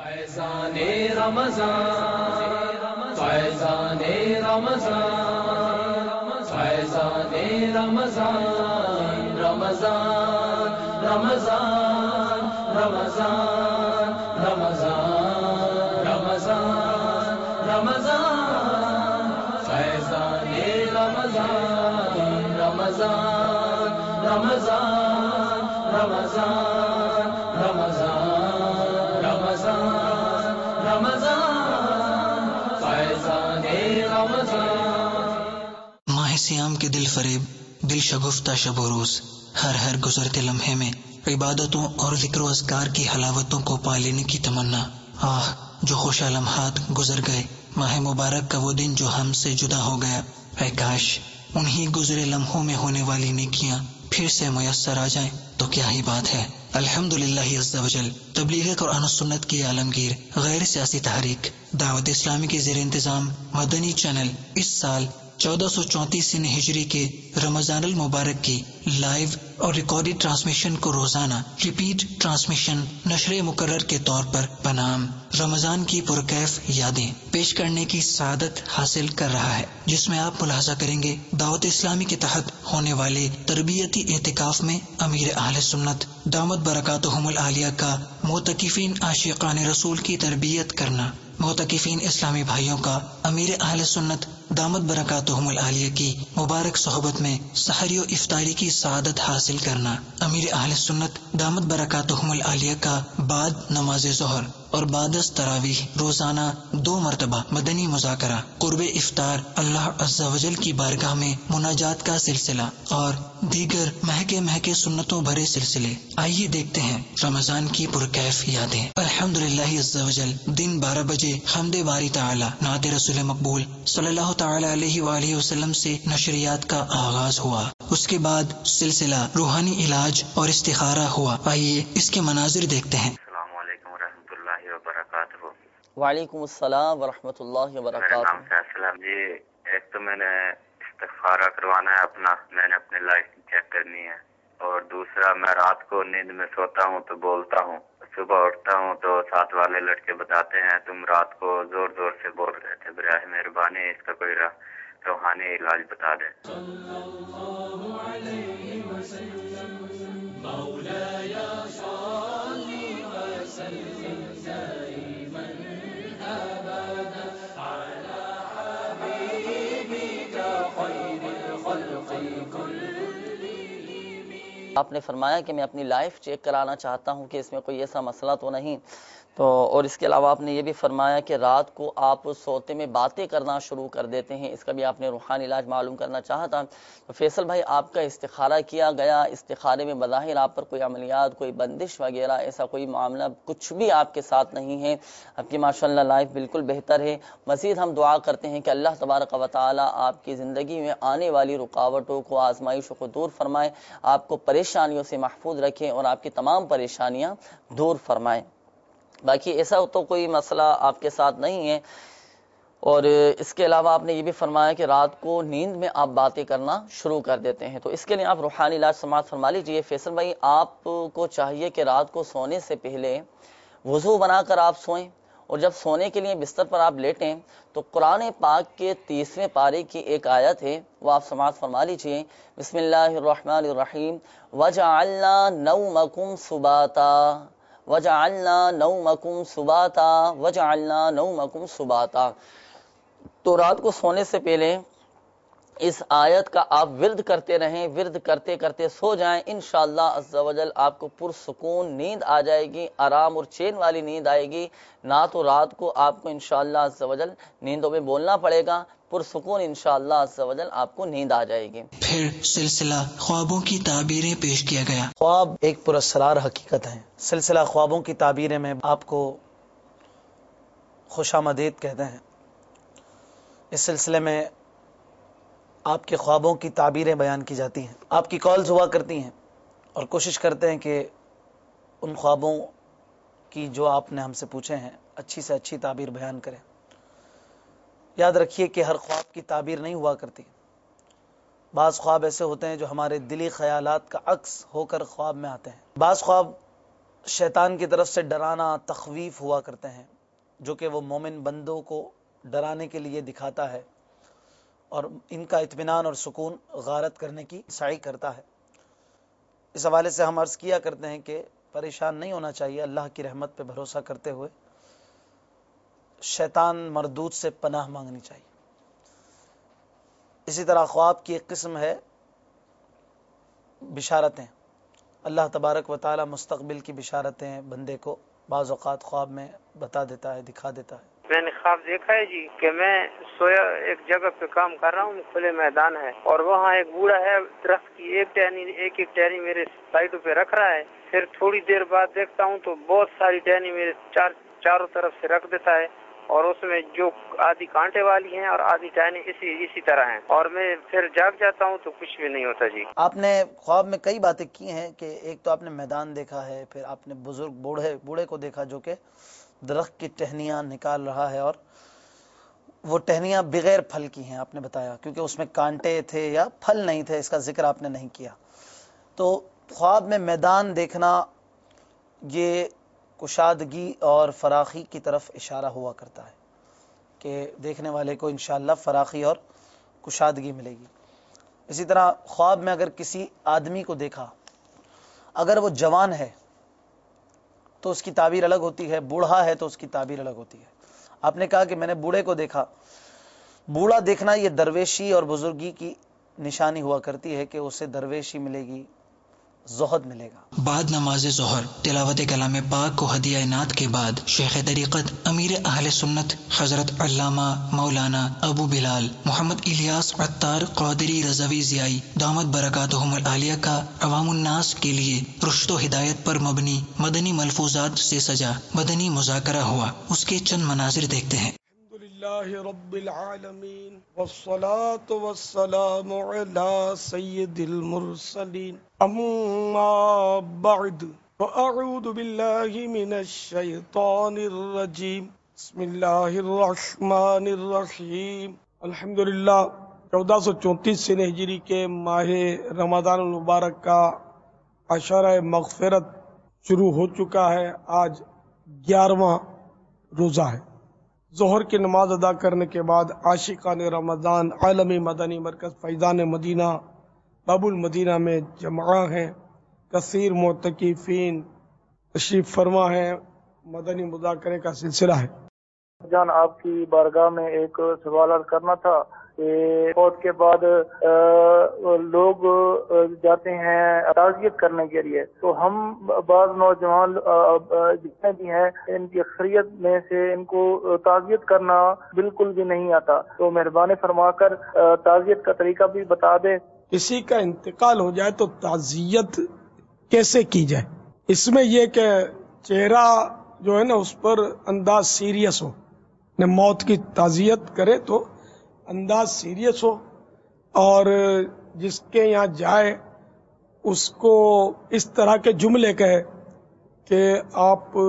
فیضان رمضان، فیضان رمضان، فیضان رمضان، رمضان رمضان رمضان رمضان رمضان رمضان، فیضان رمضان، رمضان رمضان رمضان رمضان رمضان رمضان، فیضان رمضان۔ ماہ سیام کے دل فریب، دل شگفتہ شب و روز، ہر گزرتے لمحے میں عبادتوں اور ذکر و اذکار کی حلاوتوں کو پا لینے کی تمنا۔ آہ جو خوشا لمحات گزر گئے، ماہ مبارک کا وہ دن جو ہم سے جدا ہو گیا، اے کاش انہی گزرے لمحوں میں ہونے والی نیکیاں پھر سے میسر آ جائیں تو کیا ہی بات ہے۔ الحمدللہ عز وجل تبلیغ قرآن و سنت کی عالمگیر غیر سیاسی تحریک دعوت اسلامی کے زیر انتظام مدنی چینل اس سال 1434 ہجری کے رمضان المبارک کی لائیو اور ریکارڈڈ ٹرانسمیشن کو روزانہ ریپیٹ ٹرانسمیشن نشر مقرر کے طور پر بنام رمضان کی پرکیف یادیں پیش کرنے کی سعادت حاصل کر رہا ہے، جس میں آپ ملاحظہ کریں گے دعوت اسلامی کے تحت ہونے والے تربیتی اعتکاف میں امیر اہل سنت دامت برکاتہم العالیہ کا معتکفین عاشقان رسول کی تربیت کرنا، معتکفین اسلامی بھائیوں کا امیر اہل سنت دامت برکاتہم العالیہ کی مبارک صحبت میں سحری و افطاری کی سعادت حاصل کرنا، امیر اہل سنت دامت برکاتہم العالیہ کا بعد نماز ظہر اور بعد از تراویح روزانہ 2 مرتبہ مدنی مذاکرہ، قرب افطار، اللہ عز و جل کی بارگاہ میں مناجات کا سلسلہ اور دیگر مہکے سنتوں بھرے سلسلے۔ آئیے دیکھتے ہیں رمضان کی پرکیف یادیں۔ الحمدللہ عز و جل دن 12 بجے حمد باری تعالی نعت رسول مقبول صلی اللہ تعالی علیہ وآلہ وسلم سے نشریات کا آغاز ہوا، اس کے بعد سلسلہ روحانی علاج اور استخارہ ہوا۔ آئیے اس کے مناظر دیکھتے ہیں۔ السلام علیکم ورحمۃ اللہ وبرکاتہ۔ وعلیکم السلام ورحمۃ اللہ میرا وبرکاتہ۔ نام فیصل ہے جی۔ ایک تو میں نے استخارہ کروانا ہے اپنا، میں نے اپنے لائف چیک کرنی ہے، اور دوسرا میں رات کو نیند میں سوتا ہوں تو بولتا ہوں، صبح اٹھتا ہوں تو ساتھ والے لڑکے بتاتے ہیں تم رات کو زور زور سے بول رہے تھے، براہ مہربانی اس کا کوئی روحانی علاج بتا دیں۔ آپ نے فرمایا کہ میں اپنی لائف چیک کرانا چاہتا ہوں کہ اس میں کوئی ایسا مسئلہ تو نہیں، تو اور اس کے علاوہ آپ نے یہ بھی فرمایا کہ رات کو آپ سوتے میں باتیں کرنا شروع کر دیتے ہیں، اس کا بھی آپ نے روحانی علاج معلوم کرنا چاہا تھا۔ تو فیصل بھائی آپ کا استخارہ کیا گیا، استخارے میں بظاہر آپ پر کوئی عملیات، کوئی بندش وغیرہ ایسا کوئی معاملہ کچھ بھی آپ کے ساتھ نہیں ہے، آپ کی ماشاءاللہ لائف بالکل بہتر ہے۔ مزید ہم دعا کرتے ہیں کہ اللہ تبارک و تعالی آپ کی زندگی میں آنے والی رکاوٹوں کو، آزمائشوں کو دور فرمائے، آپ کو پریشانیوں سے محفوظ رکھیں اور آپ کی تمام پریشانیاں دور فرمائیں۔ باقی ایسا تو کوئی مسئلہ آپ کے ساتھ نہیں ہے، اور اس کے علاوہ آپ نے یہ بھی فرمایا کہ رات کو نیند میں آپ باتیں کرنا شروع کر دیتے ہیں، تو اس کے لیے آپ روحانی علاج سماعت فرما لیجیے۔ فیصل بھائی آپ کو چاہیے کہ رات کو سونے سے پہلے وضو بنا کر آپ سوئیں، اور جب سونے کے لیے بستر پر آپ لیٹیں تو قرآن پاک کے 30ویں پارے کی ایک آیت ہے وہ آپ سماعت فرما لیجیے۔ بسم اللہ الرحمن الرحیم وجعلنا نومکم سباتا وجعلنا نومکم سباتا وجعلنا نومکم سباتا۔ تو رات کو سونے سے پہلے اس آیت کا آپ ورد کرتے رہیں، ورد کرتے کرتے سو جائیں، انشاءاللہ عز و جل آپ کو پرسکون نیند آ جائے گی، آرام اور چین والی نیند آئے گی، نہ تو رات کو آپ کو انشاءاللہ عز و جل نیندوں میں بولنا پڑے گا، پرسکون انشاءاللہ عز و جل آپ کو نیند آ جائے گی۔ پھر سلسلہ خوابوں کی تعبیریں پیش کیا گیا۔ خواب ایک پراسرار حقیقت ہے۔ سلسلہ خوابوں کی تعبیریں میں آپ کو خوش آمدید کہتے ہیں۔ اس سلسلے میں آپ کے خوابوں کی تعبیریں بیان کی جاتی ہیں، آپ کی کالز ہوا کرتی ہیں، اور کوشش کرتے ہیں کہ ان خوابوں کی جو آپ نے ہم سے پوچھے ہیں اچھی سے اچھی تعبیر بیان کریں۔ یاد رکھیے کہ ہر خواب کی تعبیر نہیں ہوا کرتی، بعض خواب ایسے ہوتے ہیں جو ہمارے دلی خیالات کا عکس ہو کر خواب میں آتے ہیں، بعض خواب شیطان کی طرف سے ڈرانا، تخویف ہوا کرتے ہیں، جو کہ وہ مومن بندوں کو ڈرانے کے لیے دکھاتا ہے اور ان کا اطمینان اور سکون غارت کرنے کی سعی کرتا ہے۔ اس حوالے سے ہم عرض کیا کرتے ہیں کہ پریشان نہیں ہونا چاہیے، اللہ کی رحمت پہ بھروسہ کرتے ہوئے شیطان مردود سے پناہ مانگنی چاہیے۔ اسی طرح خواب کی ایک قسم ہے بشارتیں۔ اللہ تبارک و تعالی مستقبل کی بشارتیں بندے کو بعض اوقات خواب میں بتا دیتا ہے، دکھا دیتا ہے۔ میں نے خواب دیکھا ہے جی کہ میں سویا ایک جگہ پہ کام کر رہا ہوں، کھلے میدان ہے، اور وہاں ایک بوڑھا ہے درخت کی ایک ٹہنی میرے سائڈوں پہ رکھ رہا ہے۔ پھر تھوڑی دیر بعد دیکھتا ہوں تو بہت ساری ٹہنی میرے چاروں طرف سے رکھ دیتا ہے، اور اس میں جو آدھی کانٹے والی ہیں اور آدھی ٹہنی اسی طرح ہیں، اور میں پھر جاگ جاتا ہوں تو کچھ بھی نہیں ہوتا جی۔ آپ نے خواب میں کئی باتیں کی ہیں کہ ایک تو آپ نے میدان دیکھا ہے، پھر آپ نے بزرگ بوڑھے کو دیکھا جو کہ درخت کی ٹہنیاں نکال رہا ہے، اور وہ ٹہنیاں بغیر پھل کی ہیں آپ نے بتایا، کیونکہ اس میں کانٹے تھے یا پھل نہیں تھے، اس کا ذکر آپ نے نہیں کیا۔ تو خواب میں میدان دیکھنا یہ کشادگی اور فراخی کی طرف اشارہ ہوا کرتا ہے کہ دیکھنے والے کو انشاءاللہ فراخی اور کشادگی ملے گی۔ اسی طرح خواب میں اگر کسی آدمی کو دیکھا، اگر وہ جوان ہے تو اس کی تعبیر الگ ہوتی ہے، بوڑھا ہے تو اس کی تعبیر الگ ہوتی ہے۔ آپ نے کہا کہ میں نے بوڑھے کو دیکھا، بوڑھا دیکھنا یہ درویشی اور بزرگی کی نشانی ہوا کرتی ہے کہ اسے درویشی ملے گی، زہد ملے گا۔ بعد نماز ظہر تلاوت کلام پاک کو ہدیہ عنایت کے بعد شیخ طریقت امیر اہل سنت حضرت علامہ مولانا ابو بلال محمد الیاس عطار قادری رضوی ضیائی دامت برکاتہم العالیہ کا عوام الناس کے لیے رشد و ہدایت پر مبنی مدنی ملفوظات سے سجا مدنی مذاکرہ ہوا، اس کے چند مناظر دیکھتے ہیں۔ الحمدللہ رب العالمین والصلاة والسلام علی سید المرسلین اما بعد فاعوذ باللہ من الشیطان الرجیم بسم اللہ الرحمن الرحیم۔ الحمدللہ 1434 ہجری کے ماہ رمضان المبارک کا عشرہ مغفرت شروع ہو چکا ہے۔ آج 11واں روزہ ہے۔ ظہر کی نماز ادا کرنے کے بعد عاشقان رمضان عالمی مدنی مرکز فیضان مدینہ باب المدینہ میں جمع ہیں، کثیر معتکفین تشریف فرما ہیں، مدنی مذاکرے کا سلسلہ ہے۔ جان آپ کی بارگاہ میں ایک سوال عرض کرنا تھا کہ فوت کے بعد لوگ جاتے ہیں تعزیت کرنے کے لیے، تو ہم بعض نوجوان جتنے بھی ہیں ان کی اکثریت میں سے ان کو تعزیت کرنا بالکل بھی نہیں آتا، تو مہربانی فرما کر تعزیت کا طریقہ بھی بتا دے۔ کسی کا انتقال ہو جائے تو تعزیت کیسے کی جائے؟ اس میں یہ کہ چہرہ جو ہے نا اس پر انداز سیریس ہو، موت کی تعزیت کرے تو انداز سیریس ہو، اور جس کے یہاں جائے اس کو اس طرح کے جملے کہے کہ آپ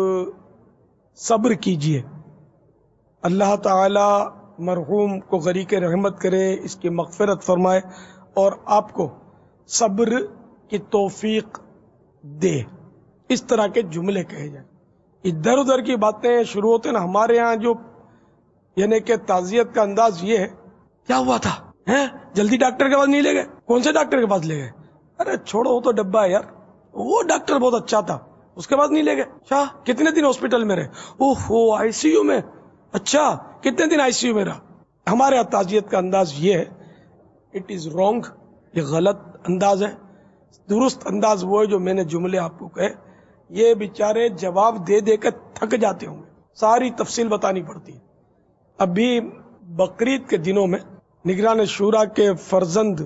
صبر کیجئے، اللہ تعالی مرحوم کو غریق رحمت کرے، اس کی مغفرت فرمائے اور آپ کو صبر کی توفیق دے، اس طرح کے جملے کہے جائیں۔ ادھر ادھر کی باتیں شروع ہوتے نا ہمارے یہاں، جو یعنی کہ تعزیت کا انداز یہ ہے، کیا ہوا تھا جلدی ڈاکٹر کے پاس نہیں لے گئے؟ کون سے ڈاکٹر کے پاس لے گئے؟ ارے چھوڑو وہ تو ڈبہ ہے یار، وہ ڈاکٹر بہت اچھا تھا اس کے پاس نہیں لے گئے۔ اچھا کتنے دن ہاسپٹل میں رہے؟ اوہ آئی سی یو میں؟ اچھا کتنے دن آئی سی یو میں رہا؟ ہمارے یہاں تعزیت کا انداز یہ ہے، اٹ از رانگ، یہ غلط انداز ہے۔ درست انداز وہ ہے جو میں نے جملے آپ کو کہے۔ یہ بیچارے جواب دے دے کے تھک جاتے ہوں گے، ساری تفصیل بتانی پڑتی ہے۔ ابھی بقرعید کے دنوں میں نگران شورا کے فرزند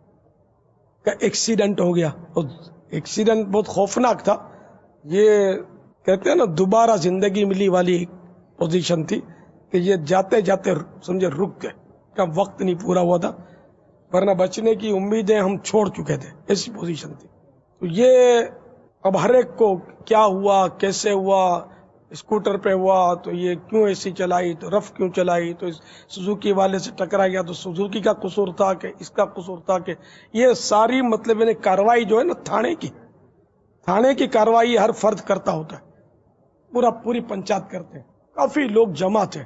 کا ایکسیڈنٹ ہو گیا، اور ایکسیڈنٹ بہت خوفناک تھا۔ یہ کہتے ہیں نا دوبارہ زندگی ملی والی پوزیشن تھی کہ یہ جاتے جاتے سمجھے رک گئے، کا وقت نہیں پورا ہوا تھا، ورنہ بچنے کی امیدیں ہم چھوڑ چکے تھے، ایسی پوزیشن تھی۔ تو یہ اب ہر ایک کو کیا ہوا، کیسے ہوا، اسکوٹر پہ ہوا تو یہ کیوں ایسی چلائی، تو رف کیوں چلائی، تو سوزوکی والے سے ٹکرا گیا تو سوزوکی کا قصور تھا کہ اس کا قصور تھا، کہ یہ ساری مطلب کاروائی جو ہے نا تھانے کی، تھانے کی کارروائی ہر فرد کرتا ہوتا ہے، پوری پنچایت کرتے ہیں، کافی لوگ جمع تھے،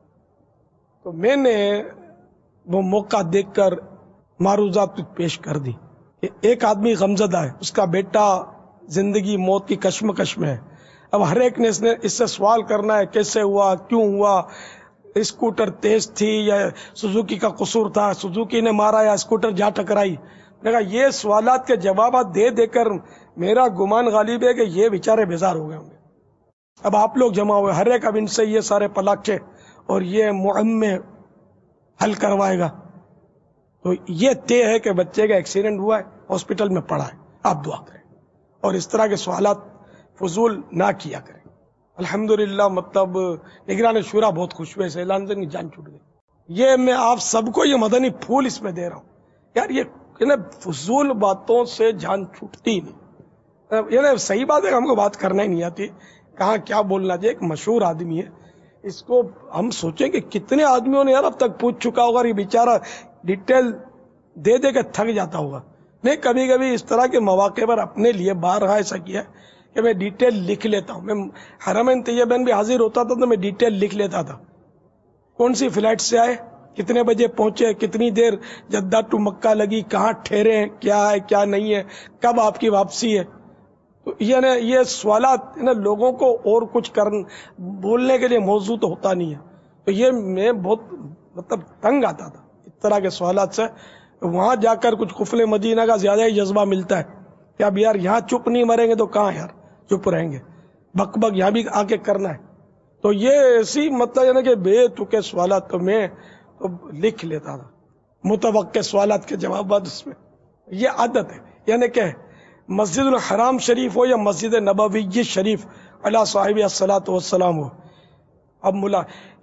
تو میں نے وہ موقع دیکھ کر معروضات پیش کر دی کہ ایک آدمی غمزدہ ہے، اس کا بیٹا زندگی موت کی کشمکش میں ہے. اب ہر ایک نے اس سے سوال کرنا ہے کیسے ہوا، کیوں ہوا، اسکوٹر تیز تھی یا سوزوکی کا قصور تھا، سوزوکی نے مارا یا اسکوٹر جا ٹکرائی. میں کہا یہ سوالات کے جوابات دے دے کر میرا گمان غالب ہے کہ یہ بیچارے بیزار ہو گئے ہوں گے. اب آپ لوگ جمع ہوئے، ہر ایک اب ان سے یہ سارے پلاکچے اور یہ معمے حل کروائے گا. تو یہ طے ہے کہ بچے کا ایکسیڈنٹ ہوا ہے، ہاسپٹل میں پڑا ہے، آپ دعا کریں اور اس طرح کے سوالات فضول نہ کیا کریں. الحمدللہ مطلب نگران شورا بہت خوش ہوئے، اس اعلان سے جان چھوٹ گئی. یہ میں آپ سب کو یہ مدنی پھول اس میں دے رہا ہوں. یار یہ فضول باتوں سے جان چھوٹتی نہیں. یہ صحیح بات ہے کہ ہم کو بات کرنا ہی نہیں آتی، کہاں کیا بولنا چاہیے. ایک مشہور آدمی ہے، اس کو ہم سوچیں کہ کتنے آدمیوں نے یار اب تک پوچھ چکا ہوگا، یہ بیچارہ ڈیٹیل دے دے کے تھک جاتا ہوگا. میں کبھی کبھی اس طرح کے مواقع پر اپنے لیے بارہا ایسا کیا کہ میں ڈیٹیل لکھ لیتا ہوں. میں حرمین طیبین بھی حاضر ہوتا تھا تو میں ڈیٹیل لکھ لیتا تھا، کون سی فلائٹ سے آئے، کتنے بجے پہنچے، کتنی دیر جدہ ٹو مکہ لگی، کہاں ٹھہرے ہیں، کیا ہے کیا نہیں ہے، کب آپ کی واپسی ہے. تو یہ سوالات لوگوں کو اور کچھ بولنے کے لیے موضوع تو ہوتا نہیں ہے. تو یہ میں بہت مطلب تنگ آتا تھا اس طرح کے سوالات سے. وہاں جا کر کچھ قفل مدینہ کا زیادہ ہی جذبہ ملتا ہے کہ اب یار یہاں چپ نہیں مریں گے تو کہاں یار چپ رہیں گے، بک بک یہاں بھی آ کے کرنا ہے. تو یہ ایسی مطلب کہ بے تکے سوالات تو میں تو لکھ لیتا تھا، متوقع سوالات کے جوابات اس میں. یہ عادت ہے، یعنی کہ مسجد الحرام شریف ہو یا مسجد نبوی شریف علی صاحب الصلاۃ والسلام ہو. اب ملا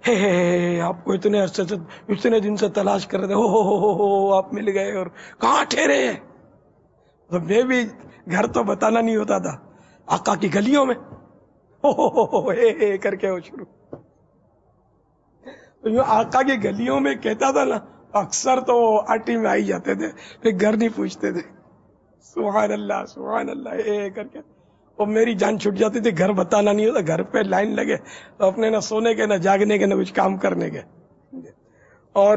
آپ کو اتنے عرصے سے اتنے دن سے تلاش کر رہے تھے، ہو آپ مل گئے اور کہاں ٹھہرے ہیں. تو میں بھی گھر تو بتانا نہیں ہوتا تھا، آقا کی گلیوں میں کر کے وہ شروع. تو یوں آقا کی گلیوں میں کہتا تھا نا، اکثر تو آٹی میں آئی جاتے تھے، پھر گھر نہیں پوچھتے تھے. سبحان اللہ سبحان اللہ کر کے اور میری جان چھٹ جاتی تھی. گھر بتانا نہیں ہوتا، گھر پہ لائن لگے تو اپنے نہ سونے کے نہ جاگنے کے نہ کچھ کام کرنے کے. اور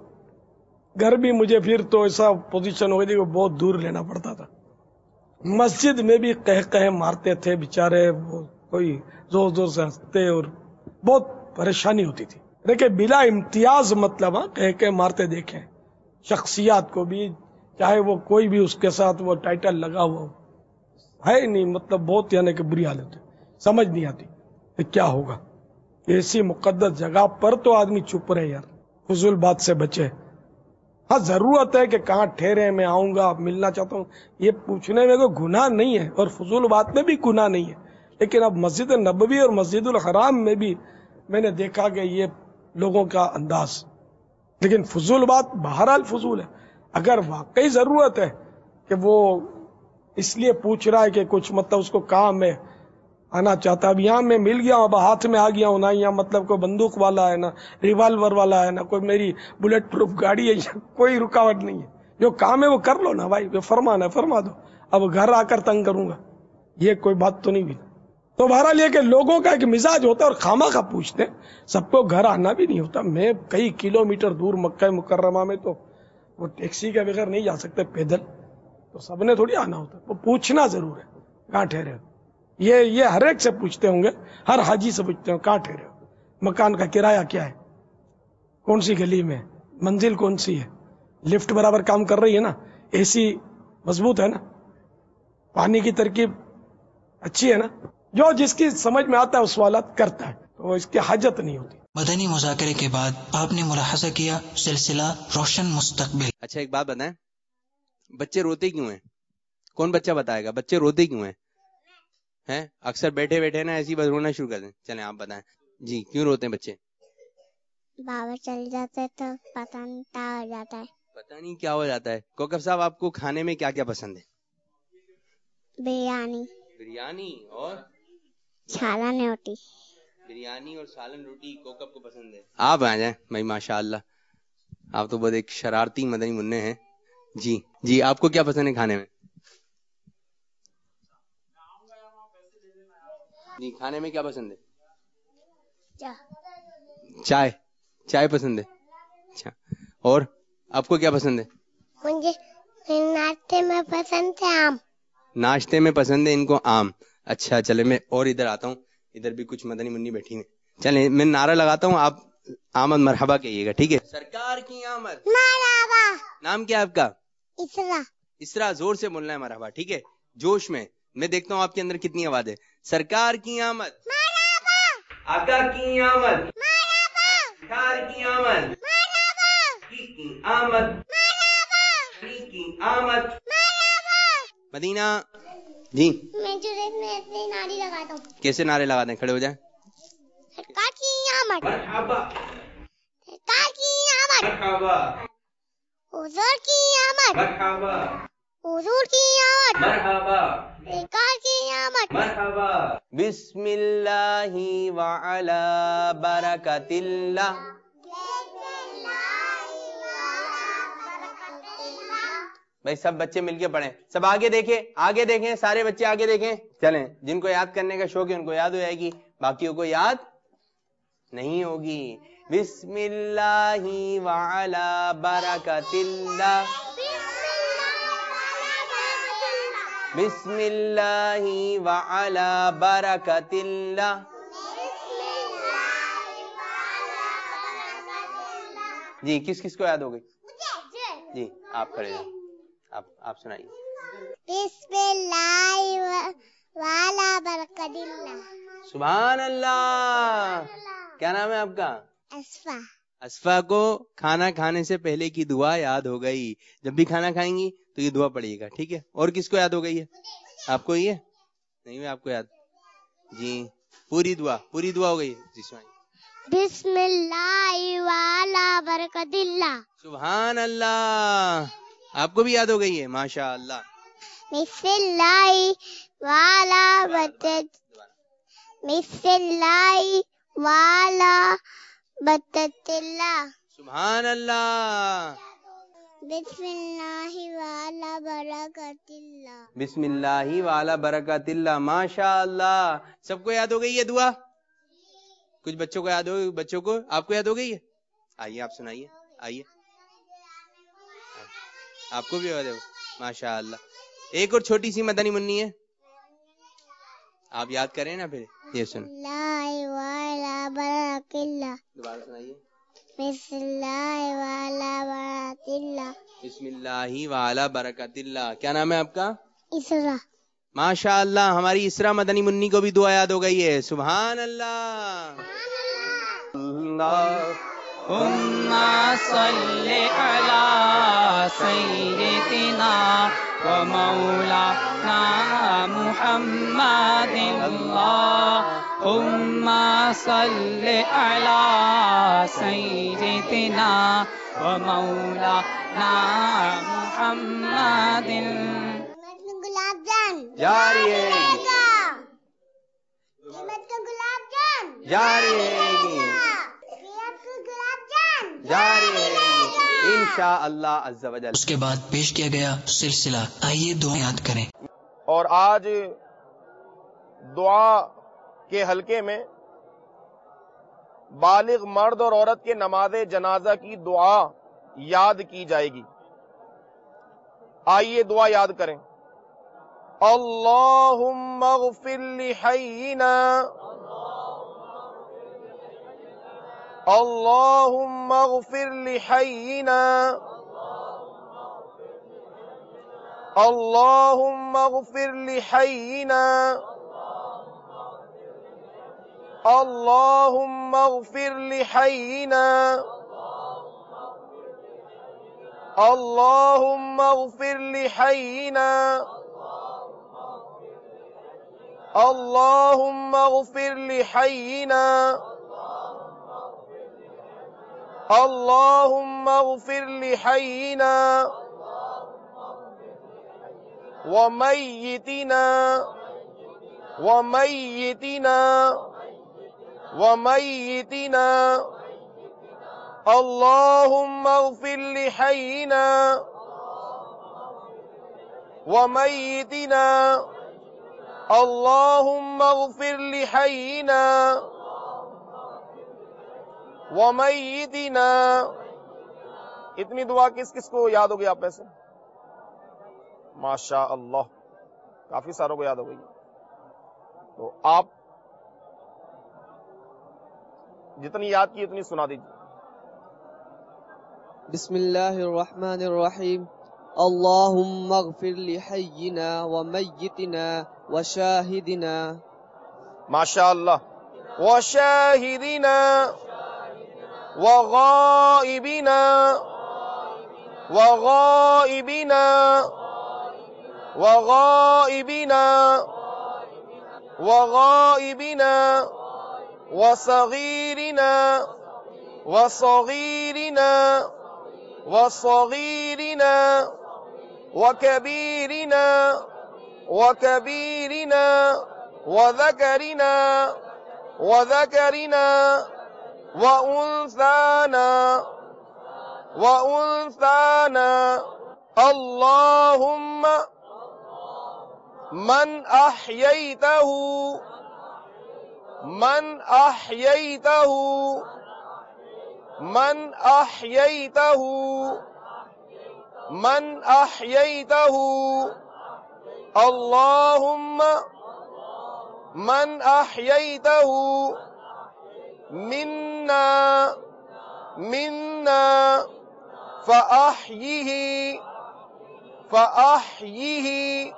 گھر بھی مجھے پھر تو ایسا پوزیشن ہو گئی تھی کہ بہت دور لینا پڑتا تھا. مسجد میں بھی قہقہ مارتے تھے بیچارے، وہ کوئی زور زور سے ہنستے اور بہت پریشانی ہوتی تھی. دیکھیں بلا امتیاز مطلب قہقہ مارتے دیکھیں شخصیات کو بھی، چاہے وہ کوئی بھی اس کے ساتھ وہ ٹائٹل لگا ہوا ہے نہیں، مطلب بہت یعنی کہ بری حالت ہے، سمجھ نہیں آتی کہ کیا ہوگا. ایسی مقدس جگہ پر تو آدمی چپ رہے یار، فضول بات سے بچے. ہاں ضرورت ہے کہ کہاں ٹھہرے، میں آؤں گا، ملنا چاہتا ہوں، یہ پوچھنے میں کوئی گناہ نہیں ہے اور فضول بات میں بھی گناہ نہیں ہے. لیکن اب مسجد نبوی اور مسجد الحرام میں بھی میں نے دیکھا کہ یہ لوگوں کا انداز. لیکن فضول بات بہرحال فضول ہے. اگر واقعی ضرورت ہے کہ وہ اس لیے پوچھ رہا ہے کہ کچھ مطلب اس کو کام ہے، آنا چاہتا، اب یہاں میں مل گیا ہوں، اب ہاتھ میں آ گیا ہوں، نہ یہاں مطلب کوئی بندوق والا ہے، نہ ریوالور والا ہے، نہ کوئی میری بلٹ پروف گاڑی ہے، کوئی رکاوٹ نہیں ہے. جو کام ہے وہ کر لو نا بھائی، فرمانا ہے فرما دو. اب گھر آ کر تنگ کروں گا، یہ کوئی بات تو نہیں بھی. تو بہرحال یہ کہ لوگوں کا ایک مزاج ہوتا ہے اور خامہ خواہ پوچھتے ہیں. سب کو گھر آنا بھی نہیں ہوتا. میں کئی کلومیٹر دور مکہ مکرمہ میں تو وہ ٹیکسی کے بغیر نہیں جا سکتے، پیدل، تو سب نے تھوڑی آنا ہوتا. وہ پوچھنا ضرور ہے کہاں ٹھہرے ہو. یہ ہر ایک سے پوچھتے ہوں گے، ہر حاجی سے پوچھتے ہوں کہاں ٹھہرے ہو، مکان کا کرایہ کیا ہے، کون سی گلی میں، منزل کون سی ہے، لفٹ برابر کام کر رہی ہے نا، اے سی مضبوط ہے نا، پانی کی ترکیب اچھی ہے نا. جو جس کی سمجھ میں آتا ہے وہ سوالات کرتا ہے، تو اس کی حاجت نہیں ہوتی. مدنی مذاکرے کے بعد آپ نے ملاحظہ کیا سلسلہ روشن مستقبل. اچھا ایک بات بتائیں، بچے روتے کیوں ہیں؟ کون بچہ بتائے گا بچے روتے کیوں ہیں؟ اکثر بیٹھے بیٹھے نا ایسی بس رونا شروع کر دیں. چلیں آپ بتائیں جی، کیوں روتے ہیں بچے؟ بابا چل جاتے تو پتہ نہیں کیا ہو جاتا ہے. پتہ نہیں کیا ہو جاتا ہے. کوکب صاحب آپ کو کھانے میں کیا کیا پسند ہے؟ بریانی. بریانی اور سالن روٹی. بریانی اور سالن روٹی کوکب کو پسند ہے. آپ آ جائیں بھائی، ماشاء اللہ آپ تو بہت ایک شرارتی مدنی منع ہیں. جی آپ کو کیا پسند ہے کھانے میں؟ جی کھانے میں کیا پسند ہے؟ چائے. چائے پسند ہے. اچھا اور آپ کو کیا پسند ہے؟ مجھے ناشتے میں پسند ہے آم. ناشتے میں پسند ہے ان کو آم. اچھا چلے میں اور ادھر آتا ہوں. ادھر بھی کچھ مدنی منی بیٹھی ہیں. چلیں میں نعرہ لگاتا ہوں, آپ آمد مرحبا کہیے گا, ٹھیک ہے؟ سرکار کی آمد مرحبا. نام کیا آپ کا؟ اسرا. اسرا. زور سے بولنا ہے مرحبا, ٹھیک ہے؟ جوش میں دیکھتا ہوں آپ کے اندر کتنی آواز ہے. سرکار کی آمد مرحبا. آقا کی آمد مرحبا. سرکار کی آمد مرحبا. کی آمد مرحبا. کی آمد مرحبا. مدینہ. جی میں جوڑے میں اپنے نعرے لگاتا ہوں. کیسے نعرے لگاتے ہیں؟ کھڑے ہو جائیں. سرکار کی آمد. مرحبا. سرکار کی آمد. مرحبا. حضور کی آمد. مرحبا. حضور کی آمد. مرحبا. سرکار کی آمد. مرحبا. بسم اللہ وعلی برکت اللہ. بھائی سب بچے مل کے پڑھیں. سب آگے دیکھیں, آگے دیکھیں, سارے بچے آگے دیکھیں. چلیں جن کو یاد کرنے کا شوق ہے ان کو یاد ہو جائے گی, باقیوں کو یاد نہیں ہوگی. بسم اللہ وعلی برکت اللہ. بسم اللہ وعلی برکت اللہ. جی کس کس کو یاد ہو گئی؟ جی آپ کھڑے ہیں, آپ سنائیے. بسم اللہ والا برکت اللہ. سبحان اللہ. کیا نام ہے آپ کا؟ اسفا. اسفا کو کھانا کھانے سے پہلے کی دعا یاد ہو گئی. جب بھی کھانا کھائیں گی تو یہ دعا پڑھیے گا, ٹھیک ہے؟ اور کس کو یاد ہو گئی ہے؟ آپ کو یہ نہیں ہوئی آپ کو یاد؟ جی پوری دعا ہو گئی. جی سنائیے. بسم اللہ والا برکت اللہ. سبحان اللہ. آپ کو بھی یاد ہو گئی ہے, ماشاء اللہ. بسم اللہ والا برکت. بسم اللہ والا برکت اللہ. سبحان اللہ. بسم اللہ والا برکت اللہ. بسم اللہ والا برکت اللہ. ماشاء اللہ. سب کو یاد ہو گئی ہے دعا؟ کچھ بچوں کو یاد ہو گئی, بچوں کو آپ کو یاد ہو گئی ہے؟ آئیے آپ سنائیے. آئیے آپ کو بھی یاد ہو, ماشاء اللہ. ایک اور چھوٹی سی مدنی منی ہے, آپ یاد کریں نا پھر. یہ سن. اللہ والا برکت اللہ. دوبارہ سنائیے. بسم اللہ والا برکت اللہ. بسم اللہ والا برکت اللہ. کیا نام ہے آپ کا؟ اسرا. ماشاء اللہ. ہماری اسرا مدنی منی کو بھی دعا یاد ہو گئی ہے. سبحان اللہ. اللہم صلی علی سیدنا و مولانا محمد. اللہم صلی علی سیدنا و مولانا محمد. گلاب جان جاری ہے گلاب جان جاری ہے گلاب جان جاری ہے انشاءاللہ عز و جل. اس کے بعد پیش کیا گیا سلسلہ آئیے دعا یاد کریں. اور آج دعا کے حلقے میں بالغ مرد اور عورت کے نماز جنازہ کی دعا یاد کی جائے گی. آئیے دعا یاد کریں. اللہم اغفر لحینا. اللہم اغفر لحینا. اللہم اغفر لحینا. اللہم اغفر لحینا. اللہم اغفر لحینا. اللہم اغفر لحینا. اللہم اغفر لحینا ومیتنا ومیتنا ومیتنا. اللہم اغفر لحینا ومیتنا اللهم اغفر لحينا ومیتنا. اتنی دعا کس کس کو یاد ہوگی آپ میں سے؟ ماشاء اللہ کافی ساروں کو یاد ہو گئی. تو آپ جتنی یاد کی اتنی سنا دیجیے. بسم اللہ الرحمن الرحیم. اللہم اغفر لحینا ومیتنا وشاہدنا. ماشاء اللہ. وشاہدنا وغائبنا وغائبنا وغائبنا وغائبنا وصغيرنا وصغيرنا وصغيرنا وكبيرنا وكبيرنا وذكرنا وذكرنا وأنثانا وأنثانا. اللهم من أحييته من أحييته من أحييته من أحييته. اللهم من أحييته منا منا فأحيه فأحيه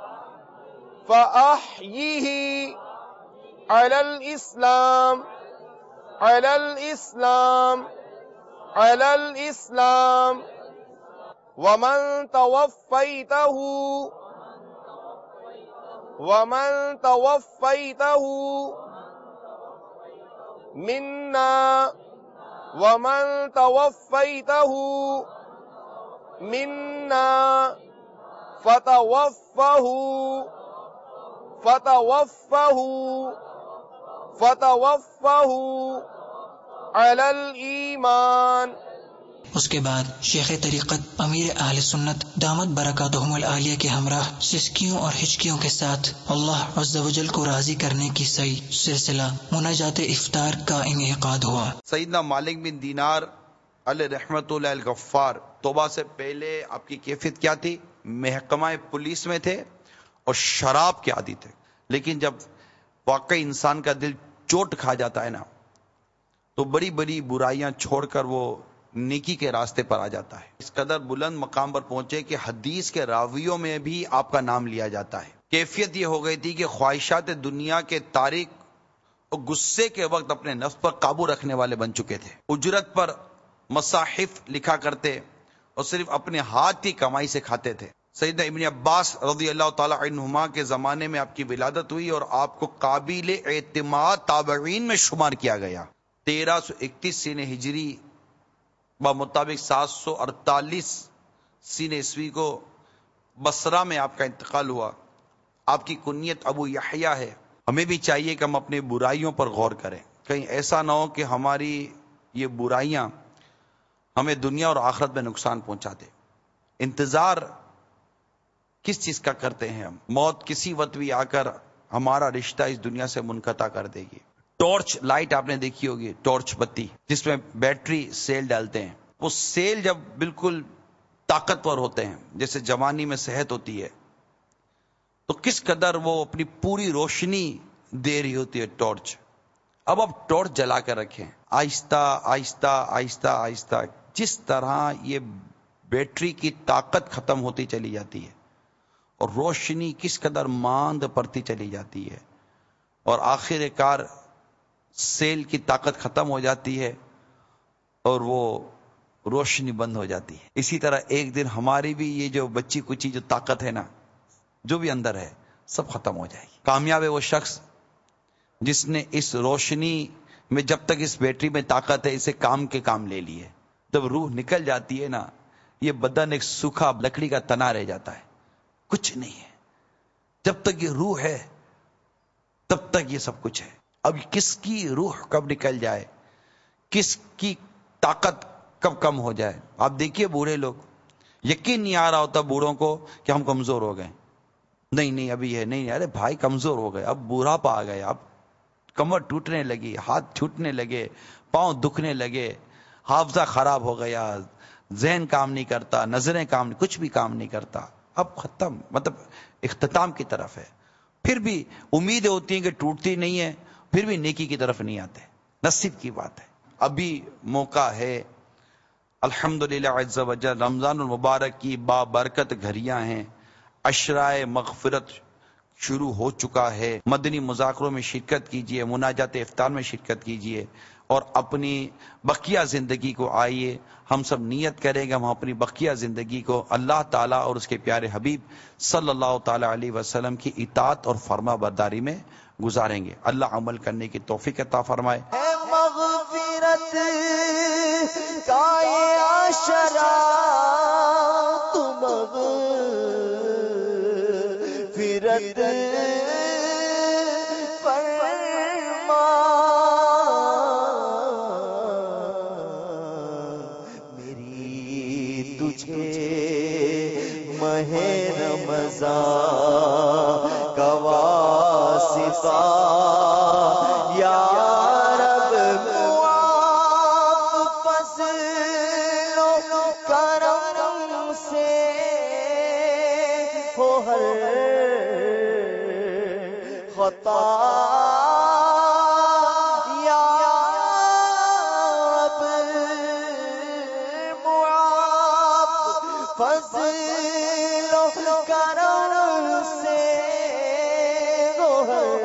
فأحيه على الإسلام على الإسلام على الإسلام. ومن توفيته ومن توفيته منا ومن توفيته منا فتوفه فتوفه فتوفه على الإيمان. اس کے بعد شیخ طریقت امیر اہل سنت دامت برکاتہم العالیہ کے ہمراہ سسکیوں اور ہچکیوں کے ساتھ اللہ عز و جل کو راضی کرنے کی صحیح سلسلہ مناجات افطار کا انعقاد ہوا. سیدنا مالک بن دینار علیہ رحمت اللہ الغفار توبہ سے پہلے آپ کی کیفیت کیا تھی؟ محکمہ پولیس میں تھے اور شراب کے عادی تھے. لیکن جب واقعی انسان کا دل چوٹ کھا جاتا ہے نا تو بڑی بڑی برائیاں چھوڑ کر وہ نیکی کے راستے پر آ جاتا ہے. اس قدر بلند مقام پر پہنچے کہ حدیث کے راویوں میں بھی آپ کا نام لیا جاتا ہے. کیفیت یہ ہو گئی تھی کہ خواہشات دنیا کے تارک اور غصے کے وقت اپنے نفس پر قابو رکھنے والے بن چکے تھے. اجرت پر مصاحف لکھا کرتے اور صرف اپنے ہاتھ کی کمائی سے کھاتے تھے. سیدنا ابن عباس رضی اللہ تعالی عنہما کے زمانے میں آپ کی ولادت ہوئی اور آپ کو قابل اعتماد تابعین میں شمار کیا گیا. 1331 سین ہجری بمطابق 748 سین عیسوی کو بصرہ میں آپ کا انتقال ہوا. آپ کی کنیت ابو یحییٰ ہے. ہمیں بھی چاہیے کہ ہم اپنی برائیوں پر غور کریں. کہیں ایسا نہ ہو کہ ہماری یہ برائیاں ہمیں دنیا اور آخرت میں نقصان پہنچا دے. انتظار کس چیز کا کرتے ہیں ہم؟ موت کسی وقت بھی آ کر ہمارا رشتہ اس دنیا سے منقطع کر دے گی. ٹارچ لائٹ آپ نے دیکھی ہوگی، ٹارچ بتی جس میں بیٹری سیل ڈالتے ہیں. وہ سیل جب بالکل طاقتور ہوتے ہیں جیسے جوانی میں صحت ہوتی ہے تو کس قدر وہ اپنی پوری روشنی دے رہی ہوتی ہے ٹارچ. اب آپ ٹارچ جلا کر رکھیں آہستہ آہستہ آہستہ آہستہ. جس طرح یہ بیٹری کی طاقت ختم ہوتی چلی جاتی ہے اور روشنی کس قدر ماند پڑتی چلی جاتی ہے اور آخر کار سیل کی طاقت ختم ہو جاتی ہے اور وہ روشنی بند ہو جاتی ہے. اسی طرح ایک دن ہماری بھی یہ جو بچی کچی جو طاقت ہے نا، جو بھی اندر ہے، سب ختم ہو جائے گی. کامیاب ہے وہ شخص جس نے اس روشنی میں جب تک اس بیٹری میں طاقت ہے اسے کام کے کام لے لیے. جب روح نکل جاتی ہے نا، یہ بدن ایک سوکھا لکڑی کا تنا رہ جاتا ہے، کچھ نہیں ہے. جب تک یہ روح ہے تب تک یہ سب کچھ ہے. اب کس کی روح کب نکل جائے، کس کی طاقت کب کم ہو جائے. آپ دیکھیے بوڑھے لوگ، یقین نہیں آ رہا ہوتا بوڑھوں کو کہ ہم کمزور ہو گئے. نہیں ابھی ہے نہیں. ارے بھائی کمزور ہو گئے, اب بوڑھاپا آ گیا, اب کمر ٹوٹنے لگی, ہاتھ چھوٹنے لگے, پاؤں دکھنے لگے, حافظہ خراب ہو گیا, ذہن کام نہیں کرتا, نظریں کام نہیں, کچھ بھی کام نہیں کرتا. اب ختم, مطلب اختتام کی طرف ہے. پھر بھی امید ہوتی ہے کہ ٹوٹتی نہیں ہے, پھر بھی نیکی کی طرف نہیں آتے. نصیب کی بات ہے. ابھی موقع ہے, الحمدللہ عز وجل رمضان المبارک کی بابرکت گھڑیاں ہیں. عشرائے مغفرت شروع ہو چکا ہے. مدنی مذاکروں میں شرکت کیجئے, مناجات افطار میں شرکت کیجئے, اور اپنی بقیہ زندگی کو آئیے ہم سب نیت کریں گے ہم اپنی بقیہ زندگی کو اللہ تعالیٰ اور اس کے پیارے حبیب صلی اللہ تعالیٰ علیہ وسلم کی اطاعت اور فرما برداری میں گزاریں گے. اللہ عمل کرنے کی توفیق عطا فرمائے. مغفرت کا عشرہ مغفرت فرما, میری تجھے ماہ رمضان کا واسطہ یا رب معاف فضل و کرم سے ہو ہر خطا, یا رب معاف فضل و کرم سے ہو ہر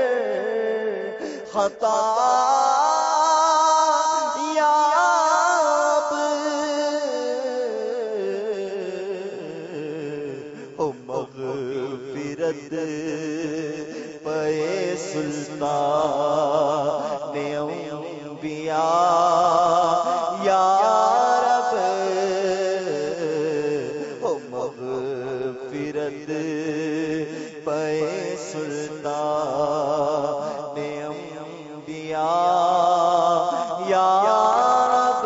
خطا, یا رب مغفرت پے سلطان انبیاء, یا رب مغفرت پے سلطان انبیاء, یا رب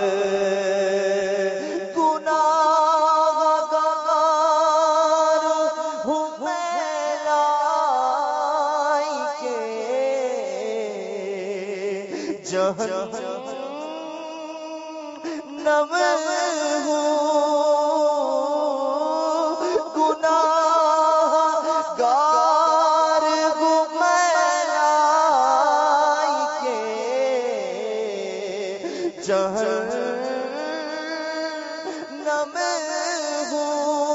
گناہ گار ہوں میں لائی کے جہنم ہوں, گناہ گار ہوں میں لائی کے جہنم ہوں,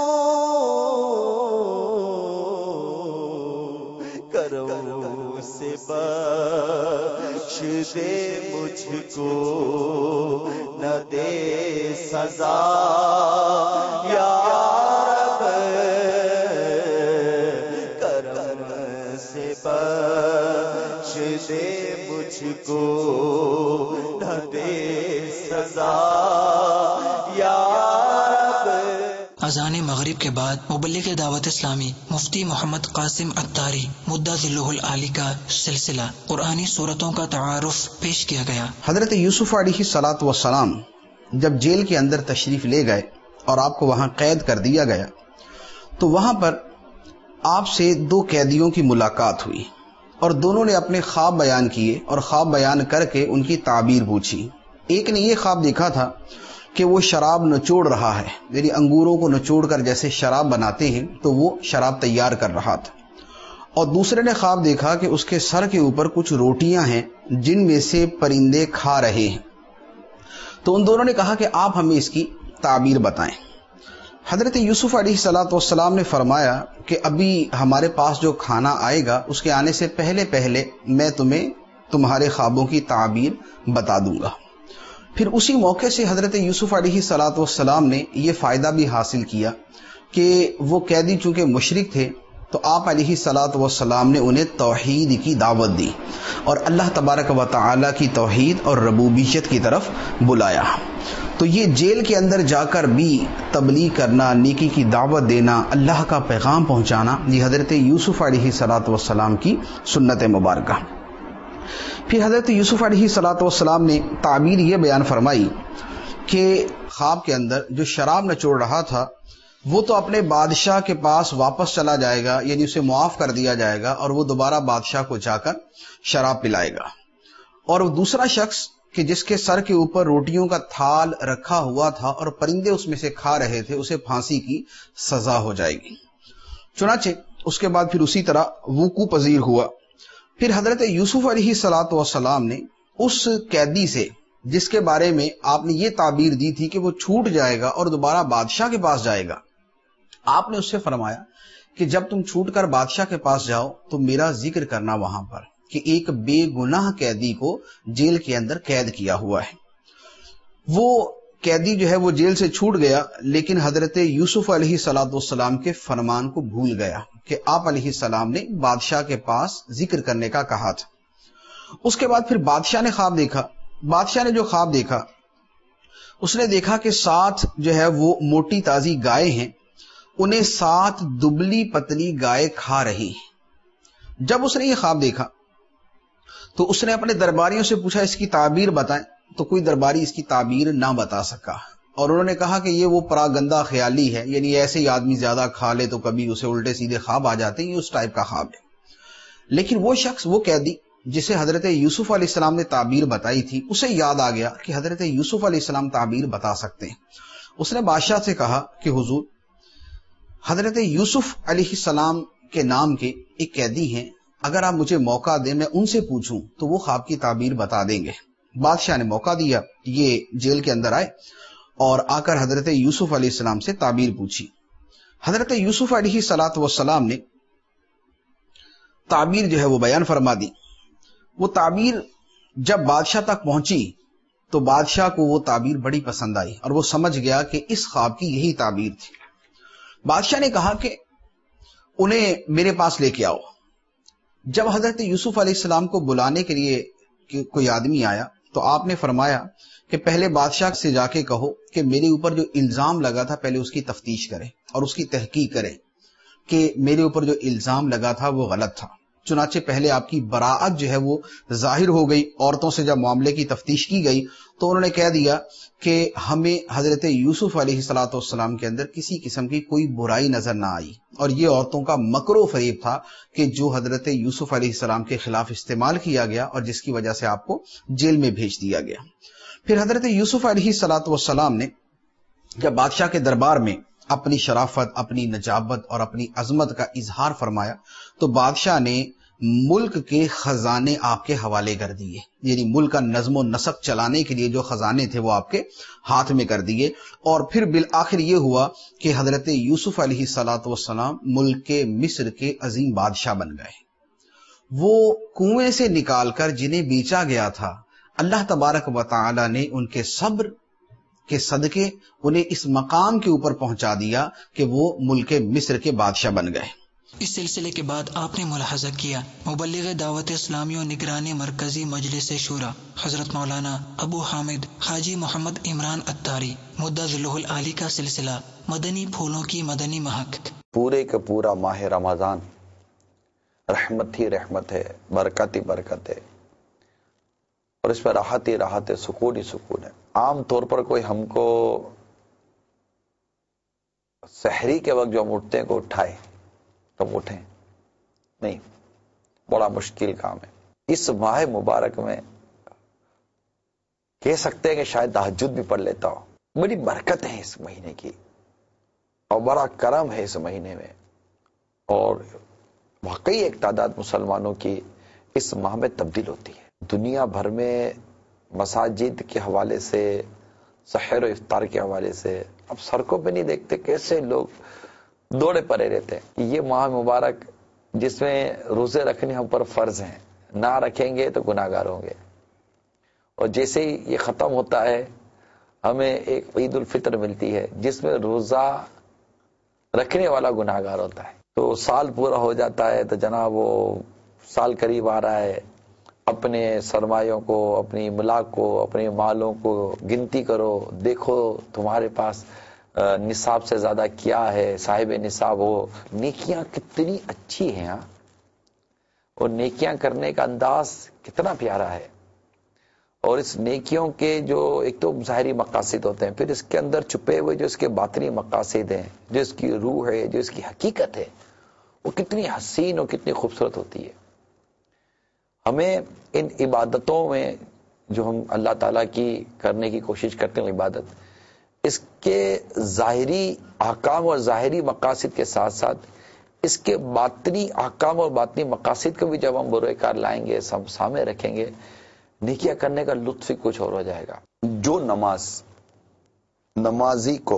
کرم سے بخش دے مجھ کو نہ دے سزا, یا رب کرم سے بخش دے مجھ کو نہ دے سزا, یا رب. اذان مغرب کے بعد مبلغ دعوت اسلامی مفتی محمد قاسم اتاری مدہ ذلہ العالی کا سلسلہ قرآنی سورتوں کا تعارف پیش کیا گیا. حضرت یوسف علیہ الصلوۃ والسلام جب جیل کے اندر تشریف لے گئے اور آپ کو وہاں قید کر دیا گیا تو وہاں پر آپ سے دو قیدیوں کی ملاقات ہوئی اور دونوں نے اپنے خواب بیان کیے اور خواب بیان کر کے ان کی تعبیر پوچھی. ایک نے یہ خواب دیکھا تھا کہ وہ شراب نچوڑ رہا ہے, یعنی انگوروں کو نچوڑ کر جیسے شراب بناتے ہیں تو وہ شراب تیار کر رہا تھا, اور دوسرے نے خواب دیکھا کہ اس کے سر کے اوپر کچھ روٹیاں ہیں جن میں سے پرندے کھا رہے ہیں. تو ان دونوں نے کہا کہ آپ ہمیں اس کی تعبیر بتائیں. حضرت یوسف علیہ الصلوۃ والسلام نے فرمایا کہ ابھی ہمارے پاس جو کھانا آئے گا اس کے آنے سے پہلے میں تمہیں تمہارے خوابوں کی تعبیر بتا دوں گا. پھر اسی موقع سے حضرت یوسف علیہ الصلوۃ والسلام نے یہ فائدہ بھی حاصل کیا کہ وہ قیدی چونکہ مشرک تھے تو آپ علیہ الصلوۃ والسلام نے انہیں توحید کی دعوت دی اور اللہ تبارک و تعالی کی توحید اور ربوبیت کی طرف بلایا. تو یہ جیل کے اندر جا کر بھی تبلیغ کرنا, نیکی کی دعوت دینا, اللہ کا پیغام پہنچانا, یہ حضرت یوسف علیہ الصلوۃ والسلام کی سنت مبارکہ. پھر حضرت یوسف علیہ الصلوۃ والسلام نے تعبیر یہ بیان فرمائی کہ خواب کے اندر جو شراب نچوڑ رہا تھا وہ تو اپنے بادشاہ کے پاس واپس چلا جائے گا، یعنی اسے معاف کر دیا جائے گا، اور وہ دوبارہ بادشاہ کو جا کر شراب پلائے گا. اور وہ دوسرا شخص کہ جس کے سر کے اوپر روٹیوں کا تھال رکھا ہوا تھا اور پرندے اس میں سے کھا رہے تھے، اسے پھانسی کی سزا ہو جائے گی. چنانچہ اس کے بعد پھر اسی طرح وقوع پذیر ہوا. پھر حضرت یوسف علیہ السلام نے اس قیدی سے جس کے بارے میں آپ نے یہ تعبیر دی تھی کہ وہ چھوٹ جائے گا اور دوبارہ بادشاہ کے پاس جائے گا، آپ نے اس سے فرمایا کہ جب تم چھوٹ کر بادشاہ کے پاس جاؤ تو میرا ذکر کرنا وہاں پر کہ ایک بے گناہ قیدی کو جیل کے اندر قید کیا ہوا ہے. وہ قیدی جو ہے وہ جیل سے چھوٹ گیا، لیکن حضرت یوسف علیہ السلام کے فرمان کو بھول گیا کہ آپ علیہ السلام نے بادشاہ کے پاس ذکر کرنے کا کہا تھا. اس کے بعد پھر بادشاہ نے خواب دیکھا. بادشاہ نے جو خواب دیکھا، اس نے دیکھا کہ 7 جو ہے وہ موٹی تازی گائے ہیں، انہیں 7 دبلی پتلی گائے کھا رہی ہیں. جب اس نے یہ خواب دیکھا تو اس نے اپنے درباریوں سے پوچھا اس کی تعبیر بتائیں، تو کوئی درباری اس کی تعبیر نہ بتا سکا، اور انہوں نے کہا کہ یہ وہ پراگندہ خیالی ہے، یعنی ایسے ہی آدمی زیادہ کھا لے تو کبھی اسے الٹے سیدھے خواب آ جاتے ہیں، یہ اس ٹائپ کا خواب ہے. لیکن وہ شخص، وہ قیدی جسے حضرت یوسف علیہ السلام نے تعبیر بتائی تھی، اسے یاد آ گیا کہ حضرت یوسف علیہ السلام تعبیر بتا سکتے ہیں. اس نے بادشاہ سے کہا کہ حضور، حضرت یوسف علیہ السلام کے نام کے ایک قیدی ہیں، اگر آپ مجھے موقع دیں میں ان سے پوچھوں تو وہ خواب کی تعبیر بتا دیں گے. بادشاہ نے موقع دیا، یہ جیل کے اندر آئے اور آ کر حضرت یوسف علیہ السلام سے تعبیر پوچھی. حضرت یوسف علیہ السلام نے تعبیر جو ہے وہ بیان فرما دی. وہ تعبیر جب بادشاہ تک پہنچی تو بادشاہ کو وہ تعبیر بڑی پسند آئی اور وہ سمجھ گیا کہ اس خواب کی یہی تعبیر تھی. بادشاہ نے کہا کہ انہیں میرے پاس لے کے آؤ. جب حضرت یوسف علیہ السلام کو بلانے کے لیے کوئی آدمی آیا تو آپ نے فرمایا کہ پہلے بادشاہ سے جا کے کہو کہ میرے اوپر جو الزام لگا تھا پہلے اس کی تفتیش کرے اور اس کی تحقیق کرے کہ میرے اوپر جو الزام لگا تھا وہ غلط تھا. چنانچہ پہلے آپ کی براعت جو ہے وہ ظاہر ہو گئی. عورتوں سے جب معاملے کی تفتیش کی گئی تو انہوں نے کہہ دیا کہ ہمیں حضرت یوسف علیہ السلام کے اندر کسی قسم کی کوئی برائی نظر نہ آئی، اور یہ عورتوں کا مکر و فریب تھا کہ جو حضرت یوسف علیہ السلام کے خلاف استعمال کیا گیا اور جس کی وجہ سے آپ کو جیل میں بھیج دیا گیا. پھر حضرت یوسف علیہ السلام نے جب بادشاہ کے دربار میں اپنی شرافت، اپنی نجابت اور اپنی عظمت کا اظہار فرمایا تو بادشاہ نے ملک کے خزانے آپ کے حوالے کر دیے، یعنی ملک کا نظم و نسق چلانے کے لیے جو خزانے تھے وہ آپ کے ہاتھ میں کر دیے. اور پھر بالآخر یہ ہوا کہ حضرت یوسف علیہ السلام ملک کے مصر کے عظیم بادشاہ بن گئے. وہ کنویں سے نکال کر جنہیں بیچا گیا تھا، اللہ تبارک و تعالی نے ان کے صبر کے صدقے انہیں اس مقام کے اوپر پہنچا دیا کہ وہ ملک مصر کے بادشاہ بن گئے. اس سلسلے کے بعد آپ نے ملاحظہ کیا مبلغ دعوت اسلامی و نگرانی مرکزی مجلس شورا حضرت مولانا ابو حامد حاجی محمد عمران اتاری مدہ ذلہ العالی کا سلسلہ مدنی پھولوں کی مدنی مہک. پورے کا پورا ماہ رمضان رحمت ہی رحمت ہے، برکت ہی برکت ہے، اور اس میں راحت ہی راحت ہے، سکون ہی سکون ہے. عام طور پر کوئی ہم کو سحری کے وقت جو ہم اٹھتے ہیں کو اٹھائے تو ہم اٹھیں نہیں، بڑا مشکل کام ہے. اس ماہ مبارک میں کہہ سکتے ہیں کہ شاید تہجد بھی پڑھ لیتا ہوں. بڑی برکت ہے اس مہینے کی اور بڑا کرم ہے اس مہینے میں، اور واقعی ایک تعداد مسلمانوں کی اس ماہ میں تبدیل ہوتی ہے. دنیا بھر میں مساجد کے حوالے سے، سحر و افطار کے حوالے سے اب سڑکوں پہ نہیں دیکھتے کیسے لوگ دوڑے پڑے رہتے ہیں. یہ ماہ مبارک جس میں روزے رکھنے ہم پر فرض ہیں، نہ رکھیں گے تو گناہ گار ہوں گے، اور جیسے ہی یہ ختم ہوتا ہے ہمیں ایک عید الفطر ملتی ہے جس میں روزہ رکھنے والا گناہ گار ہوتا ہے. تو سال پورا ہو جاتا ہے تو جناب وہ سال قریب آ رہا ہے، اپنے سرمایوں کو، اپنی املاک کو، اپنے مالوں کو گنتی کرو، دیکھو تمہارے پاس نصاب سے زیادہ کیا ہے، صاحب نصاب ہو. نیکیاں کتنی اچھی ہیں اور نیکیاں کرنے کا انداز کتنا پیارا ہے، اور اس نیکیوں کے جو ایک تو ظاہری مقاصد ہوتے ہیں، پھر اس کے اندر چھپے ہوئے جو اس کے باطنی مقاصد ہیں، جو اس کی روح ہے، جو اس کی حقیقت ہے، وہ کتنی حسین اور کتنی خوبصورت ہوتی ہے۔ ہمیں ان عبادتوں میں جو ہم اللہ تعالیٰ کی کرنے کی کوشش کرتے ہیں عبادت، اس کے ظاہری احکام اور ظاہری مقاصد کے ساتھ ساتھ اس کے باطنی احکام اور باطنی مقاصد کو بھی جب ہم بروئے کار لائیں گے، سامنے رکھیں گے، نیکیاں کرنے کا لطف ہی کچھ اور ہو جائے گا۔ جو نمازی کو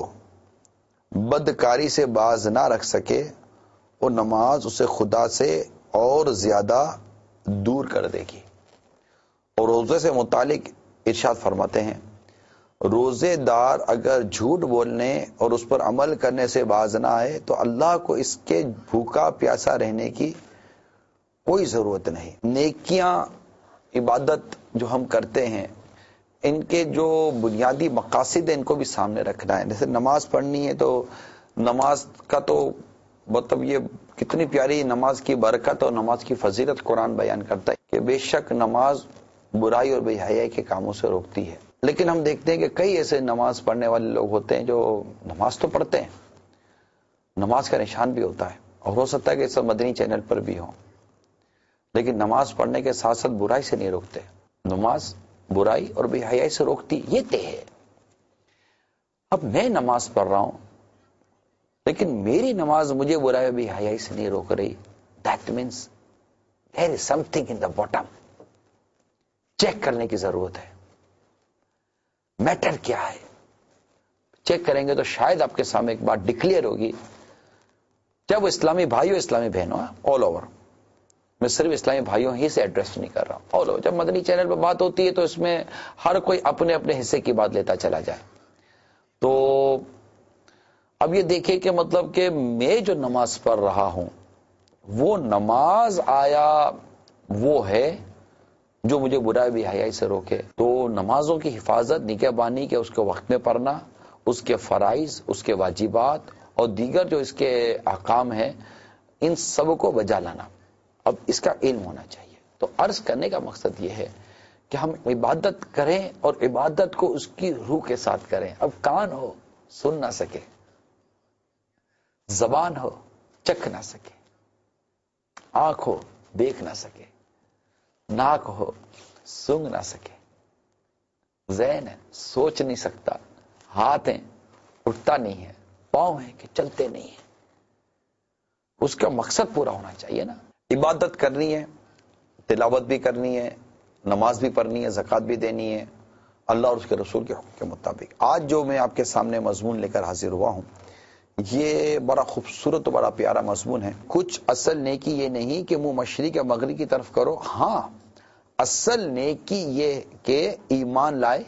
بدکاری سے باز نہ رکھ سکے، وہ نماز اسے خدا سے اور زیادہ دور کر دے گی۔ اور روزے سے متعلق ارشاد فرماتے ہیں، روزے دار اگر جھوٹ بولنے اور اس پر عمل کرنے سے باز نہ آئے تو اللہ کو اس کے بھوکا پیاسا رہنے کی کوئی ضرورت نہیں۔ نیکیاں، عبادت جو ہم کرتے ہیں، ان کے جو بنیادی مقاصد ہیں ان کو بھی سامنے رکھنا ہے۔ جیسے نماز پڑھنی ہے تو نماز کا تو مطلب یہ کتنی پیاری نماز کی برکت اور نماز کی فضیلت قرآن بیان کرتا ہے کہ بے شک نماز برائی اور بے حیائی کے کاموں سے روکتی ہے۔ لیکن ہم دیکھتے ہیں کہ کئی ایسے نماز پڑھنے والے لوگ ہوتے ہیں جو نماز تو پڑھتے ہیں، نماز کا نشان بھی ہوتا ہے، اور ہو سکتا ہے کہ اس مدنی چینل پر بھی ہوں، لیکن نماز پڑھنے کے ساتھ ساتھ برائی سے نہیں روکتے۔ نماز برائی اور بے حیائی سے روکتی، یہ طے ہے۔ اب میں نماز پڑھ رہا ہوں لیکن میری نماز مجھے برائی اور بے حیائی سے نہیں روک رہی، that means there is something in the bottom۔ Check کرنے کی ضرورت ہے، میٹر کیا ہے۔ چیک کریں گے تو شاید آپ کے سامنے ایک بات ڈکلیئر ہوگی۔ جب اسلامی بھائیوں، اسلامی بہنوں، آل اوور، میں صرف اسلامی بھائیوں ہی سے ایڈریس نہیں کر رہا ہوں، آل اوور، جب مدنی چینل پہ بات ہوتی ہے تو اس میں ہر کوئی اپنے اپنے حصے کی بات لیتا چلا جائے۔ تو اب یہ دیکھیں کہ مطلب کہ میں جو نماز پڑھ رہا ہوں وہ نماز آیا وہ ہے جو مجھے برائی بے حیائی سے روکے؟ تو نمازوں کی حفاظت، نگہبانی کے اس کے وقت میں پڑھنا، اس کے فرائض، اس کے واجبات اور دیگر جو اس کے احکام ہیں، ان سب کو بجا لانا، اب اس کا علم ہونا چاہیے۔ تو عرض کرنے کا مقصد یہ ہے کہ ہم عبادت کریں اور عبادت کو اس کی روح کے ساتھ کریں۔ اب کان ہو سن نہ سکے، زبان ہو چکھ نہ سکے، آنکھ ہو دیکھ نہ سکے، ناک ہو سونگ نہ سکے، ذہن ہے سوچ نہیں سکتا، ہاتھ ہیں اٹھتا نہیں ہے، پاؤں ہیں کہ چلتے نہیں ہیں، اس کا مقصد پورا ہونا چاہیے نا۔ عبادت کرنی ہے، تلاوت بھی کرنی ہے، نماز بھی پڑھنی ہے، زکوٰۃ بھی دینی ہے اللہ اور اس کے رسول کے حکم کے مطابق۔ آج جو میں آپ کے سامنے مضمون لے کر حاضر ہوا ہوں، یہ بڑا خوبصورت و بڑا پیارا مضمون ہے۔ کچھ اصل نیکی یہ نہیں کہ منہ مشرق یا مغرب کی طرف کرو، ہاں اصل نیکی یہ کہ ایمان لائے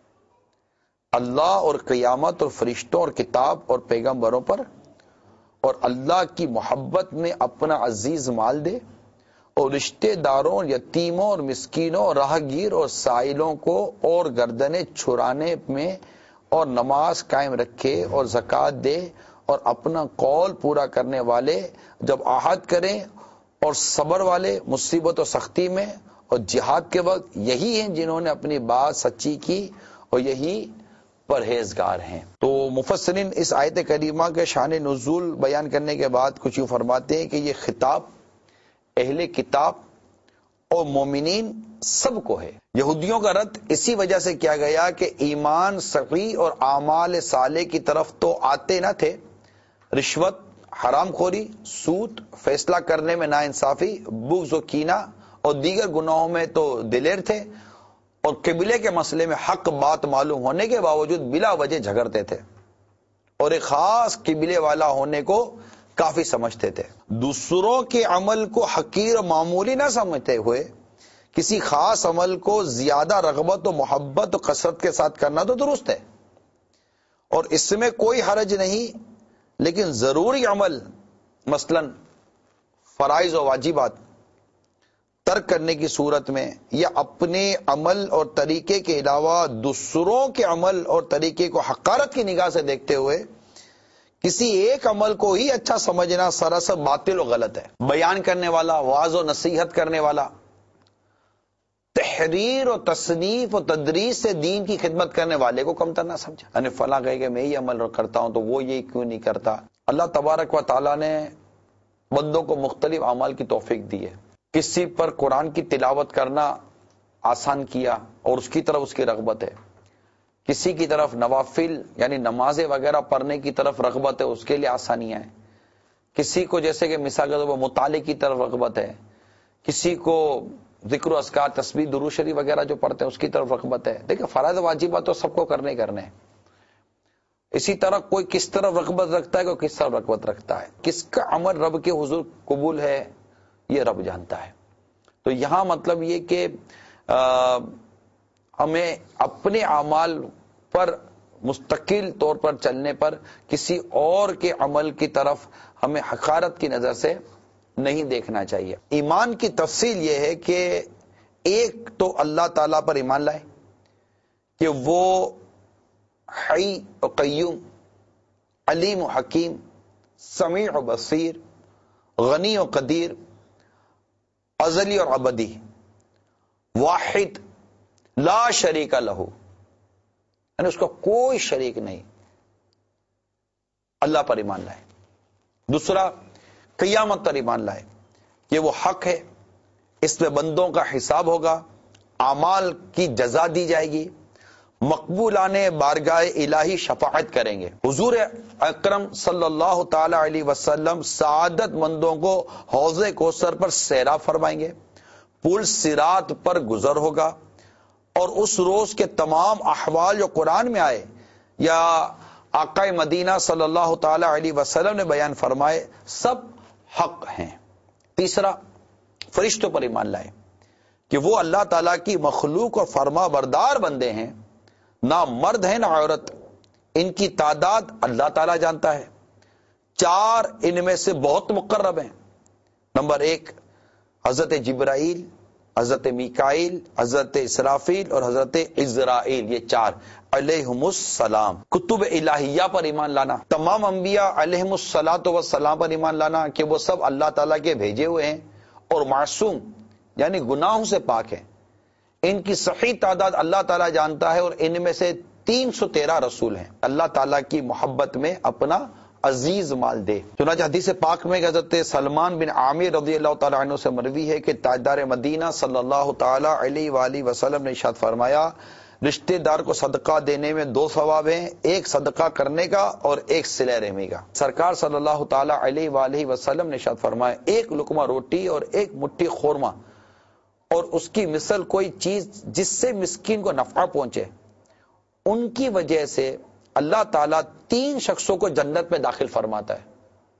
اللہ اور قیامت اور فرشتوں اور کتاب اور پیغمبروں پر، اور اللہ کی محبت میں اپنا عزیز مال دے، اور رشتہ داروں، یتیموں اور مسکینوں، راہگیر اور سائلوں کو اور گردنیں چھڑانے میں، اور نماز قائم رکھے اور زکوٰۃ دے، اور اپنا قول پورا کرنے والے جب عہد کریں، اور صبر والے مصیبت و سختی میں اور جہاد کے وقت، یہی ہیں جنہوں نے اپنی بات سچی کی اور یہی پرہیزگار ہیں۔ تو مفسرین اس آیت کریمہ کے شان نزول بیان کرنے کے بعد کچھ یوں فرماتے ہیں کہ یہ خطاب اہل کتاب اور مومنین سب کو ہے۔ یہودیوں کا رد اسی وجہ سے کیا گیا کہ ایمان صحیح اور اعمال صالح کی طرف تو آتے نہ تھے، رشوت، حرام خوری، سود، فیصلہ کرنے میں ناانصافی، بغض و کینہ اور دیگر گناہوں میں تو دلیر تھے، اور قبلے کے مسئلے میں حق بات معلوم ہونے کے باوجود بلا وجہ جھگڑتے تھے، اور ایک خاص قبلے والا ہونے کو کافی سمجھتے تھے۔ دوسروں کے عمل کو حقیر و معمولی نہ سمجھتے ہوئے کسی خاص عمل کو زیادہ رغبت و محبت و کثرت کے ساتھ کرنا تو درست ہے، اور اس میں کوئی حرج نہیں، لیکن ضروری عمل مثلا فرائض و واجبات ترک کرنے کی صورت میں، یا اپنے عمل اور طریقے کے علاوہ دوسروں کے عمل اور طریقے کو حقارت کی نگاہ سے دیکھتے ہوئے کسی ایک عمل کو ہی اچھا سمجھنا سراسر باطل و غلط ہے۔ بیان کرنے والا، واعظ و نصیحت کرنے والا تحریر و تصنیف و تدریس سے دین کی خدمت کرنے والے کو کمتر نہ سمجھا. یعنی فلاں کہے کہ میں یہ عمل کرتا ہوں تو وہ یہ کیوں نہیں کرتا. اللہ تبارک و تعالیٰ نے بندوں کو مختلف اعمال کی توفیق دی ہے. کسی پر قرآن کی تلاوت کرنا آسان کیا اور اس کی طرف اس کی رغبت ہے. کسی کی طرف نوافل یعنی نمازیں وغیرہ پڑھنے کی طرف رغبت ہے، اس کے لیے آسانیاں ہیں. کسی کو جیسے کہ مثال کے طور پر مطالعے کی طرف رغبت ہے، کسی کو ذکر و اذکار تسبیح درود شریف وغیرہ جو پڑھتے ہیں اس کی طرف رغبت ہے. دیکھیں فرائض واجبات تو سب کو کرنے ہیں. اسی طرح کوئی کس طرف رغبت رکھتا ہے، کوئی کس طرف رغبت رکھتا ہے. کس کا عمل رب کے حضور قبول ہے یہ رب جانتا ہے. تو یہاں مطلب یہ کہ ہمیں اپنے اعمال پر مستقل طور پر چلنے پر کسی اور کے عمل کی طرف ہمیں حقارت کی نظر سے نہیں دیکھنا چاہیے. ایمان کی تفصیل یہ ہے کہ ایک تو اللہ تعالیٰ پر ایمان لائے کہ وہ حی و قیوم، علیم و حکیم، سمیع و بصیر، غنی و قدیر، ازلی اور ابدی، واحد لا شریک لہ، یعنی اس کا کوئی شریک نہیں. اللہ پر ایمان لائے. دوسرا قیامت پر ایمان لائے کہ وہ حق ہے، اس میں بندوں کا حساب ہوگا، اعمال کی جزا دی جائے گی، مقبولانے بارگاہ الہی شفاعت کریں گے. حضور اکرم صلی اللہ تعالی علیہ وسلم سعادت مندوں کو حوض کوثر پر سیراب فرمائیں گے، پل صراط پر گزر ہوگا، اور اس روز کے تمام احوال جو قرآن میں آئے یا آقا مدینہ صلی اللہ تعالی علیہ وسلم نے بیان فرمائے سب حق ہیں. تیسرا فرشتوں پر ایمان لائے کہ وہ اللہ تعالیٰ کی مخلوق اور فرما بردار بندے ہیں، نہ مرد ہیں نہ عورت، ان کی تعداد اللہ تعالیٰ جانتا ہے. 4 ان میں سے بہت مقرب ہیں. نمبر 1 حضرت جبرائیل، حضرت میکائیل، حضرت اسرافیل اور حضرت عزرائیل، یہ 4 علیہم السلام. کتب الہیہ پر ایمان لانا، تمام انبیاء علیہم الصلاۃ والسلام پر ایمان لانا کہ وہ سب اللہ تعالیٰ کے بھیجے ہوئے ہیں اور معصوم یعنی گناہوں سے پاک ہیں. ان کی صحیح تعداد اللہ تعالیٰ جانتا ہے، اور ان میں سے 313 رسول ہیں. اللہ تعالیٰ کی محبت میں اپنا عزیز مال دے. چنانچہ حدیث پاک میں حضرت سلمان بن عامر رضی اللہ تعالیٰ عنہ سے مروی ہے کہ تاجدار مدینہ صلی اللہ تعالیٰ علیہ وآلہ وسلم نے ارشاد فرمایا رشتہ دار کو صدقہ دینے میں 2 ثواب ہیں، ایک صدقہ کرنے کا اور ایک صلہ رحمی کا. سرکار صلی اللہ تعالیٰ علیہ وآلہ وسلم نے ارشاد فرمایا ایک لقمہ روٹی اور ایک مٹھی خورما اور اس کی مثل کوئی چیز جس سے مسکین کو نفع پہنچے، ان کی وجہ سے اللہ تعالیٰ 3 شخصوں کو جنت میں داخل فرماتا ہے.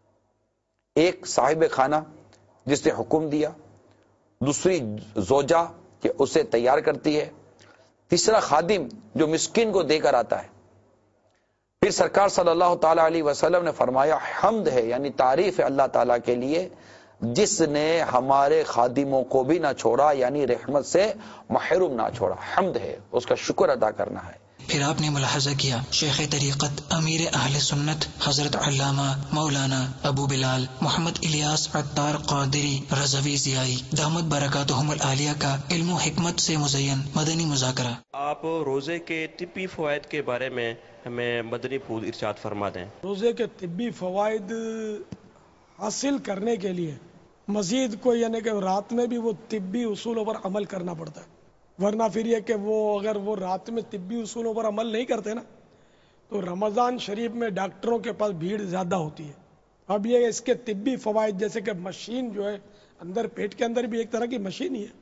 ایک صاحب خانہ جس نے حکم دیا، دوسری زوجہ کہ اسے تیار کرتی ہے، تیسرا خادم جو مسکین کو دے کر آتا ہے. پھر سرکار صلی اللہ تعالیٰ علیہ وسلم نے فرمایا حمد ہے یعنی تعریف ہے اللہ تعالیٰ کے لیے جس نے ہمارے خادموں کو بھی نہ چھوڑا، یعنی رحمت سے محروم نہ چھوڑا. حمد ہے، اس کا شکر ادا کرنا ہے. پھر آپ نے ملاحظہ کیا شیخ طریقت امیر اہل سنت حضرت علامہ مولانا ابو بلال محمد الیاس عطار قادری رضوی ضیائی دامت برکاتہم العالیہ کا علم و حکمت سے مزین مدنی مذاکرہ. آپ روزے کے طبی فوائد کے بارے میں ہمیں مدنی پھول ارشاد فرما دیں. روزے کے طبی فوائد حاصل کرنے کے لیے مزید کوئی یعنی کہ رات میں بھی وہ طبی اصولوں پر عمل کرنا پڑتا ہے، ورنہ پھر یہ کہ وہ اگر وہ رات میں طبی اصولوں پر عمل نہیں کرتے نا تو رمضان شریف میں ڈاکٹروں کے پاس بھیڑ زیادہ ہوتی ہے. اب یہ اس کے طبی فوائد جیسے کہ مشین جو ہے اندر پیٹ کے اندر بھی ایک طرح کی مشین ہی ہے،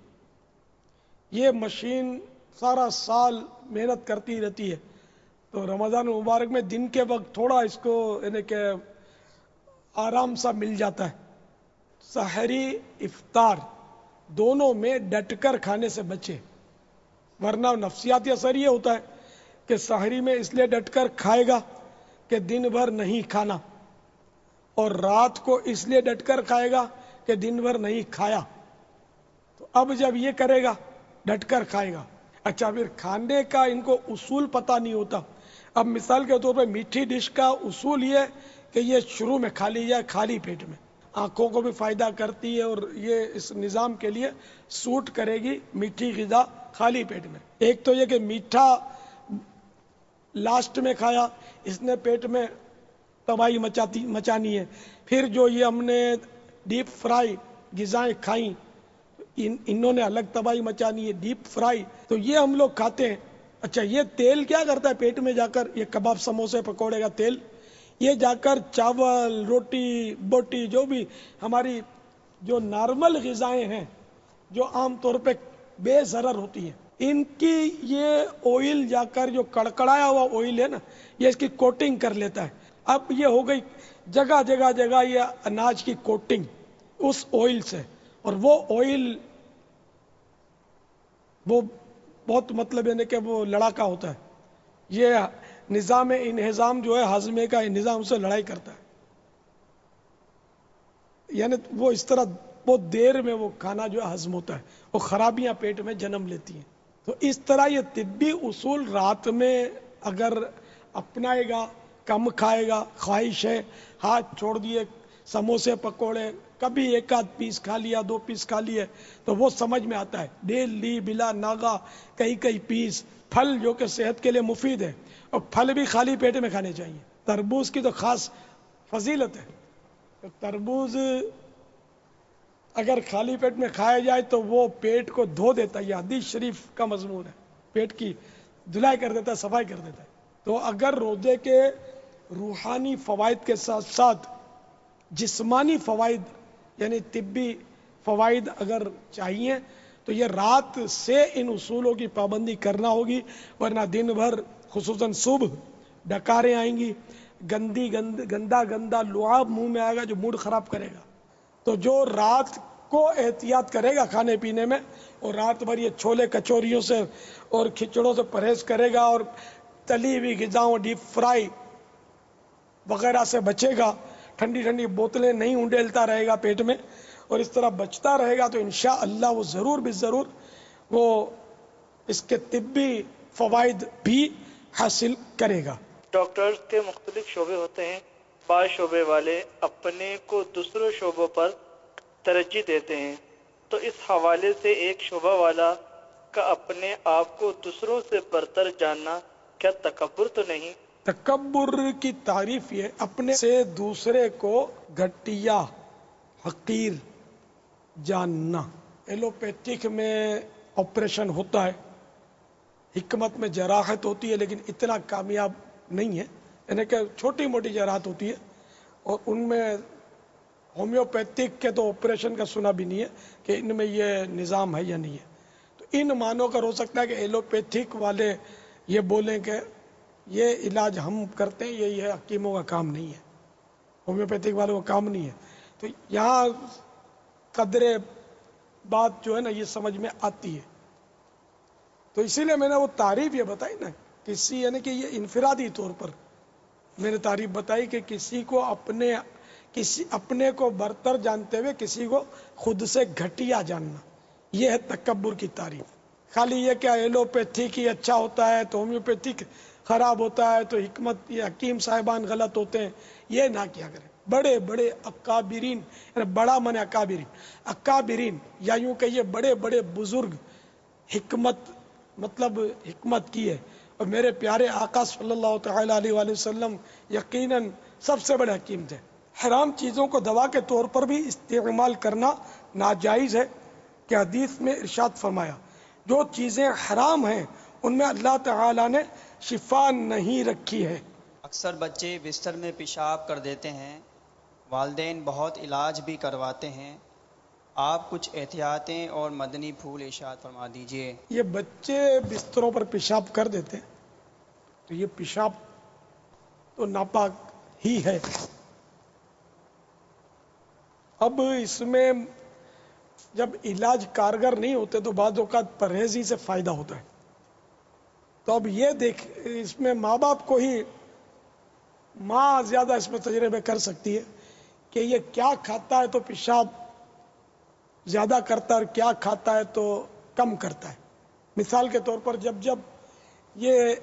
یہ مشین سارا سال محنت کرتی رہتی ہے، تو رمضان مبارک میں دن کے وقت تھوڑا اس کو یعنی کہ آرام سا مل جاتا ہے. سحری افطار دونوں میں ڈٹ کر کھانے سے بچے، ورنہ نفسیاتی اثر یہ ہوتا ہے کہ سحری میں اس لیے ڈٹ کر کھائے گا کہ دن بھر نہیں کھانا، اور رات کو اس لیے ڈٹ کر کھائے گا کہ دن بھر نہیں کھایا. تو اب جب یہ کرے گا ڈٹ کر کھائے گا. اچھا پھر کھانے کا ان کو اصول پتہ نہیں ہوتا. اب مثال کے طور پہ میٹھی ڈش کا اصول یہ کہ یہ شروع میں کھا لی جائے خالی پیٹ میں، آنکھوں کو بھی فائدہ کرتی ہے، اور یہ اس نظام کے لیے سوٹ کرے گی میٹھی غذا خالی پیٹ میں۔ ایک تو یہ کہ میٹھا لاسٹ میں کھایا، اس نے پیٹ میں تباہی مچانی ہے۔ پھر جو یہ ہم نے ڈیپ فرائی غذائیں کھائیں، انہوں نے الگ تباہی مچانی ہے، ڈیپ فرائی تو یہ ہم لوگ کھاتے ہیں۔ اچھا، یہ تیل کیا کرتا ہے پیٹ میں جا کر؟ یہ کباب سموسے پکوڑے کا تیل یہ جا کر چاول روٹی بوٹی جو بھی ہماری جو نارمل غذائیں ہیں جو عام طور پہ بے ضرر ہوتی ہیں، ان کی یہ آئل جا کر جو کڑکڑایا ہوا آئل ہے نا، یہ اس کی کوٹنگ کر لیتا ہے۔ اب یہ ہو گئی جگہ جگہ جگہ یہ اناج کی کوٹنگ اس آئل سے، اور وہ آئل وہ بہت مطلب یعنی کہ وہ لڑاکا ہوتا ہے۔ یہ نظام انہضام جو ہے ہاضمے کا نظام سے لڑائی کرتا ہے، یعنی وہ اس طرح بہت دیر میں وہ کھانا جو ہے ہضم ہوتا ہے، وہ خرابیاں پیٹ میں جنم لیتی ہیں۔ تو اس طرح یہ طبی اصول رات میں اگر اپنائے گا، کم کھائے گا، خواہش ہے ہاتھ چھوڑ دیے سموسے پکوڑے، کبھی ایک آدھ پیس کھا لیا، 2 پیس کھا لیے، تو وہ سمجھ میں آتا ہے ڈیلی بلا ناغا کئی پیس پھل جو کہ صحت کے لیے مفید ہے، اور پھل بھی خالی پیٹ میں کھانے چاہیے۔ تربوز کی تو خاص فضیلت ہے، تربوز اگر خالی پیٹ میں کھایا جائے تو وہ پیٹ کو دھو دیتا ہے، یہ حدیث شریف کا مضمون ہے، پیٹ کی دھلائی کر دیتا ہے، صفائی کر دیتا ہے۔ تو اگر روزے کے روحانی فوائد کے ساتھ ساتھ جسمانی فوائد یعنی طبی فوائد اگر چاہیے تو یہ رات سے ان اصولوں کی پابندی کرنا ہوگی، ورنہ دن بھر خصوصاً صبح ڈکاریں آئیں گی، گندا لعاب منہ میں آئے گا جو موڈ خراب کرے گا۔ تو جو رات کو احتیاط کرے گا کھانے پینے میں، اور رات بھر یہ چھولے کچوریوں سے اور کھچڑوں سے پرہیز کرے گا، اور تلی ہوئی غذاؤں ڈیپ فرائی وغیرہ سے بچے گا، ٹھنڈی بوتلیں نہیں انڈیلتا رہے گا پیٹ میں، اور اس طرح بچتا رہے گا، تو انشاءاللہ وہ ضرور ضرور وہ اس کے طبی فوائد بھی حاصل کرے گا۔ ڈاکٹرز کے مختلف شعبے ہوتے ہیں، بعض شعبے والے اپنے کو دوسروں شعبوں پر ترجیح دیتے ہیں، تو اس حوالے سے ایک شعبہ والا کا اپنے آپ کو دوسروں سے برتر جاننا کیا تکبر تو نہیں؟ تکبر کی تعریف یہ اپنے سے دوسرے کو گھٹیا حقیر جاننا۔ ایلوپیتھک میں آپریشن ہوتا ہے، حکمت میں جراحت ہوتی ہے، لیکن اتنا کامیاب نہیں ہے، یعنی کہ چھوٹی موٹی جراحت ہوتی ہے، اور ان میں ہومیوپیتھک کے تو آپریشن کا سنا بھی نہیں ہے کہ ان میں یہ نظام ہے یا نہیں ہے۔ تو ان معنوں کا ہو سکتا ہے کہ ایلوپیتھک والے یہ بولیں کہ یہ علاج ہم کرتے ہیں، یہ حکیموں کا کام نہیں ہے، ہومیوپیتھک والوں کا کام نہیں ہے۔ تو یہاں قدر بات جو ہے نا یہ سمجھ میں آتی ہے، تو اسی لیے میں نے وہ تعریف یہ بتائی نا، کسی یعنی کہ یہ انفرادی طور پر میں نے تعریف بتائی کہ کسی کو اپنے کو برتر جانتے ہوئے کسی کو خود سے گھٹیا جاننا، یہ ہے تکبر کی تعریف۔ خالی یہ کیا ایلوپیتھک ہی اچھا ہوتا ہے تو ہومیوپیتھک خراب ہوتا ہے تو حکمت یہ حکیم صاحبان غلط ہوتے ہیں، یہ نہ کیا کریں۔ بڑے بڑے اکابرین، یعنی بڑا من اکابرین یا یوں کہیے بڑے بڑے بزرگ حکمت کی ہے، اور میرے پیارے آقا صلی اللہ تعالی علیہ وآلہ وسلم یقیناً سب سے بڑے حکیم تھے۔ حرام چیزوں کو دوا کے طور پر بھی استعمال کرنا ناجائز ہے، کہ حدیث میں ارشاد فرمایا جو چیزیں حرام ہیں ان میں اللہ تعالی نے شفا نہیں رکھی ہے۔ اکثر بچے بستر میں پیشاب کر دیتے ہیں، والدین بہت علاج بھی کرواتے ہیں، آپ کچھ احتیاطیں اور مدنی پھول ارشاد فرما دیجئے۔ یہ بچے بستروں پر پیشاب کر دیتے ہیں تو یہ پیشاب تو ناپاک ہی ہے۔ اب اس میں جب علاج کارگر نہیں ہوتے تو بعض اوقات پرہیزی سے فائدہ ہوتا ہے، تو اب یہ دیکھ اس میں ماں باپ کو ہی ماں زیادہ اس میں تجربے کر سکتی ہے کہ یہ کیا کھاتا ہے تو پیشاب زیادہ کرتا ہے اور کیا کھاتا ہے تو کم کرتا ہے۔ مثال کے طور پر جب یہ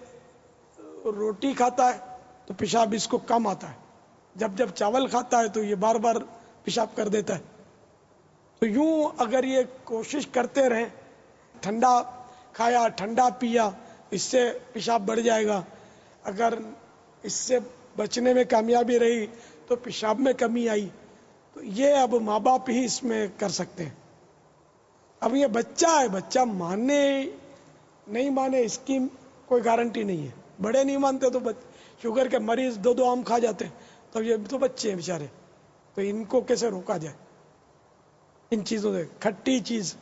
روٹی کھاتا ہے تو پیشاب اس کو کم آتا ہے، جب چاول کھاتا ہے تو یہ بار بار پیشاب کر دیتا ہے. تو یوں اگر یہ کوشش کرتے رہیں، ٹھنڈا کھایا ٹھنڈا پیا، اس سے پیشاب بڑھ جائے گا. اگر اس سے بچنے میں کامیابی رہی تو پیشاب میں کمی آئی. تو یہ اب ماں باپ ہی اس میں کر سکتے ہیں. اب یہ بچہ ہے، بچہ مانے نہیں مانے اس کی کوئی گارنٹی نہیں ہے. بڑے نہیں مانتے تو شوگر کے مریض 2 آم کھا جاتے ہیں. تو یہ تو بچے ہیں بیچارے، تو ان کو کیسے روکا جائے؟ ان چیزوں سے کھٹی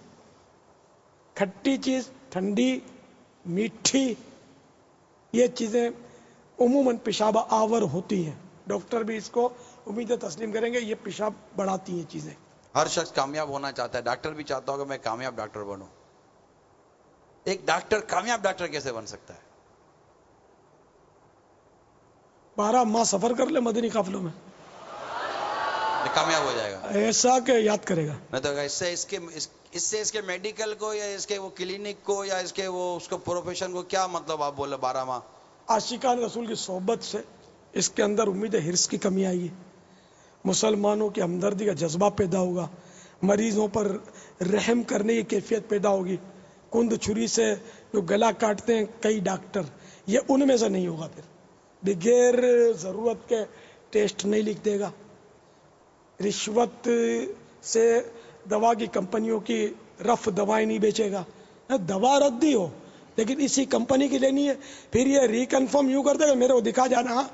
چیز، ٹھنڈی، میٹھی، یہ چیزیں عموماً پیشاب آور ہوتی ہیں. ڈاکٹر بھی اس کو امید تسلیم کریں گے، یہ پیشاب بڑھاتی ہیں چیزیں. ہر شخص کامیاب ہونا چاہتا ہے. ڈاکٹر بھی چاہتا ہوگا میں کامیاب ڈاکٹر بنوں. ایک ڈاکٹر کامیاب ڈاکٹر کیسے بن سکتا ہے؟ 12 ماہ سفر کر لے مدنی قافلوں میں، کامیاب ہو جائے گا. ایسا کہ یاد کرے گا. نہیں تو اس سے اس کے میڈیکل کو یا اس کے وہ کلینک کو یا اس کے وہ اس کو پروفیشن کو کیا مطلب آپ بولے 12 ماہ؟ عاشقان رسول کی صحبت سے اس کے اندر امید حرص کی کمی آئی ہے. مسلمانوں کی ہمدردی کا جذبہ پیدا ہوگا، مریضوں پر رحم کرنے کی کیفیت پیدا ہوگی. کند چھری سے جو گلا کاٹتے ہیں کئی ڈاکٹر، یہ ان میں سے نہیں ہوگا. پھر بغیر ضرورت کے ٹیسٹ نہیں لکھ دے گا. رشوت سے دوا کی کمپنیوں کی رف دوائیں نہیں بیچے گا. دوا ردی ہو لیکن اسی کمپنی کی لینی ہے، پھر یہ ریکنفرم یوں کرتے کہ میرے کو دکھا جانا، ہاں،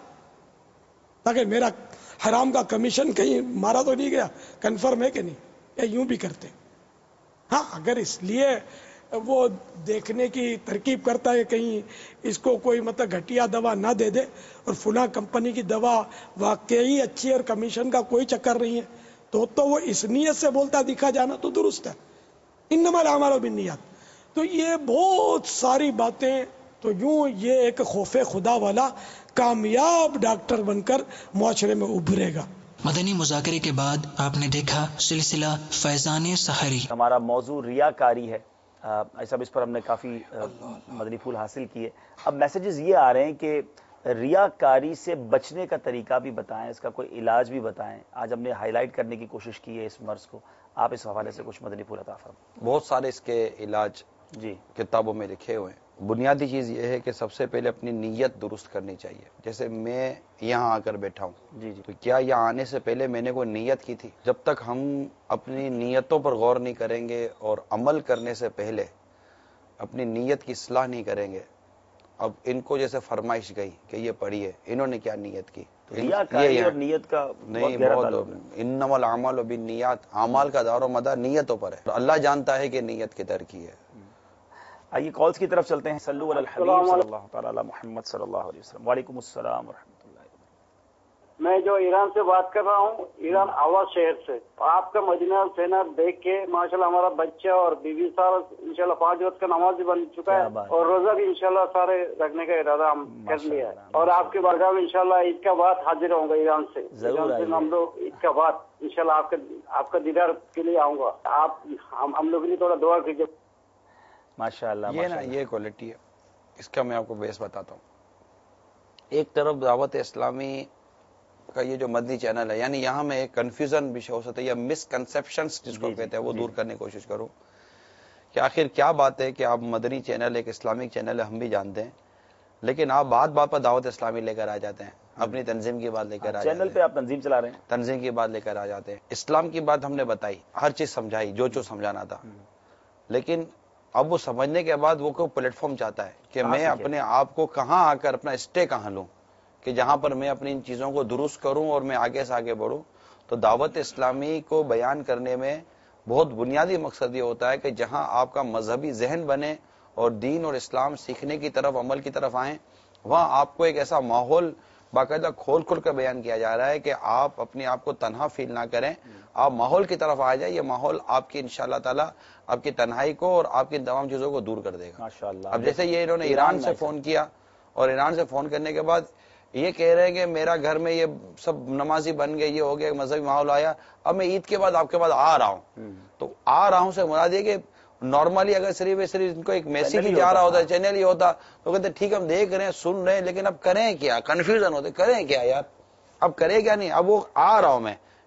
تاکہ میرا حرام کا کمیشن کہیں مارا تو نہیں گیا، کنفرم ہے کہ نہیں. یا یوں بھی کرتے. ہاں، اگر اس لیے وہ دیکھنے کی ترکیب کرتا ہے کہیں اس کو کوئی مطلب گھٹیا دوا نہ دے دے اور فلاں کمپنی کی دوا واقعی اچھی ہے اور کمیشن کا کوئی چکر نہیں ہے، تو وہ اس نیت سے بولتا دکھا جانا تو درست ہے. انما الاعمال بالنیات. تو یہ بہت ساری باتیں. تو یوں یہ ایک خوف خدا والا کامیاب ڈاکٹر بن کر معاشرے میں ابھرے گا. مدنی مذاکرے کے بعد آپ نے دیکھا سلسلہ فیضان سحری. ہمارا موضوع ریاکاری ہے. ایسا اس پر ہم نے کافی مدنی پھول حاصل کیے. اب میسیجز یہ آ رہے ہیں کہ ریاکاری سے بچنے کا طریقہ بھی بتائیں، اس کا کوئی علاج بھی بتائیں. آج ہم نے ہائی لائٹ کرنے کی کوشش کی ہے اس مرض کو. آپ اس حوالے سے کچھ مدنی پھول عطا فرمائیں. بہت سارے اس کے علاج جی کتابوں میں لکھے ہوئے ہیں. بنیادی چیز یہ ہے کہ سب سے پہلے اپنی نیت درست کرنی چاہیے. جیسے میں یہاں آ کر بیٹھا ہوں، جی تو کیا یہاں آنے سے پہلے میں نے کوئی نیت کی تھی؟ جب تک ہم اپنی نیتوں پر غور نہیں کریں گے اور عمل کرنے سے پہلے اپنی نیت کی اصلاح نہیں کریں گے. اب ان کو جیسے فرمائش گئی کہ یہ پڑھیے، انہوں نے کیا نیت کی؟ ریاکاری اور نیت کا نہیں، بہت انما الاعمال بالنیات، اعمال کا دار و مدار نیتوں پر ہے. اللہ جانتا ہے کہ نیت کدھر کی ہے. آئیے کالز کی طرف چلتے ہیں. صلو علی الحبیب صلی اللہ تعالی علی محمد صلی اللہ علیہ وسلم. وعلیکم السلام ورحمۃ اللہ. میں جو ایران سے بات کر رہا ہوں، ایران آواز شہر سے. آپ کا مدینہ سینر دیکھ کے ماشاءاللہ ہمارا بچہ اور بیوی سارا انشاءاللہ 5 وقت کا نماز بھی بن چکا ہے اور روزہ بھی انشاءاللہ سارے رکھنے کا ارادہ ہم کر لیا ہے. اور آپ کی بارگاہ میں انشاءاللہ عید کا بعد حاضر ہوں گا. ایران سے ہم لوگ عید کا بعد انشاءاللہ آپ کا دیدار کے لیے آؤں گا. آپ ہم لوگ کے لیے تھوڑا دعا کیجیے. ماشاءاللہ. یہ کوالٹی ہے اس کا. میں آپ کو بیس بتاتا ہوں. ایک طرف دعوت اسلامی کا یہ جو مدنی چینل ہے، یعنی یہاں میں ایک کنفیوژن بھی ہو سکتا ہے یا مس کنسپشنز جس کو کہتے ہیں وہ دور کرنے کی کوشش کروں کہ آخر کیا بات ہے کہ آپ مدنی چینل ایک اسلامک چینل ہے، ہم بھی جانتے ہیں، لیکن آپ بات پر دعوت اسلامی لے کر آ جاتے ہیں، اپنی تنظیم کی بات لے کر آ جاتے ہیں. چینل پہ آپ تنظیم چلا رہے ہیں، تنظیم کی بات لے کر آ جاتے ہیں. اسلام کی بات ہم نے بتائی، ہر چیز سمجھائی جو سمجھانا تھا، لیکن اب وہ سمجھنے کے بعد وہ کوئی پلیٹ فارم چاہتا ہے کہ میں اپنے آپ کو کہاں آ کر اپنا اسٹے کہاں لوں کہ جہاں پر میں اپنی ان چیزوں کو درست کروں اور میں آگے سے آگے بڑھوں. تو دعوت اسلامی کو بیان کرنے میں بہت بنیادی مقصد یہ ہوتا ہے کہ جہاں آپ کا مذہبی ذہن بنے اور دین اور اسلام سیکھنے کی طرف، عمل کی طرف آئیں، وہاں آپ کو ایک ایسا ماحول باقاعدہ کھول کر بیان کیا جا رہا ہے کہ آپ اپنے آپ کو تنہا فیل نہ کریں، آپ ماحول کی طرف آ جائیں. یہ ماحول آپ کی انشاءاللہ تعالی آپ کی تنہائی کو اور آپ کی تمام چیزوں کو دور کر دے گا. ماشاءاللہ. اب جیسے یہ انہوں نے ایران سے فون کیا اور ایران سے فون کرنے کے بعد یہ کہہ رہے ہیں کہ میرا گھر میں یہ سب نمازی بن گئے، یہ ہو گیا، مذہبی ماحول آیا، اب میں عید کے بعد آپ کے پاس آ رہا ہوں. تو آ رہا ہوں سے مراد یہ کہ نارملی اگر صرف ان کو ایک میسیج ہی جا رہا ہوتا ہے، چینل ہی ہوتا تو کہتے ٹھیک ہم دیکھ رہے ہیں، سن رہے ہیں، لیکن اب کریں کیا؟ کنفیوژن ہوتے، کریں کیا یار، اب کرے کیا نہیں. اب وہ آ رہا ہوں میں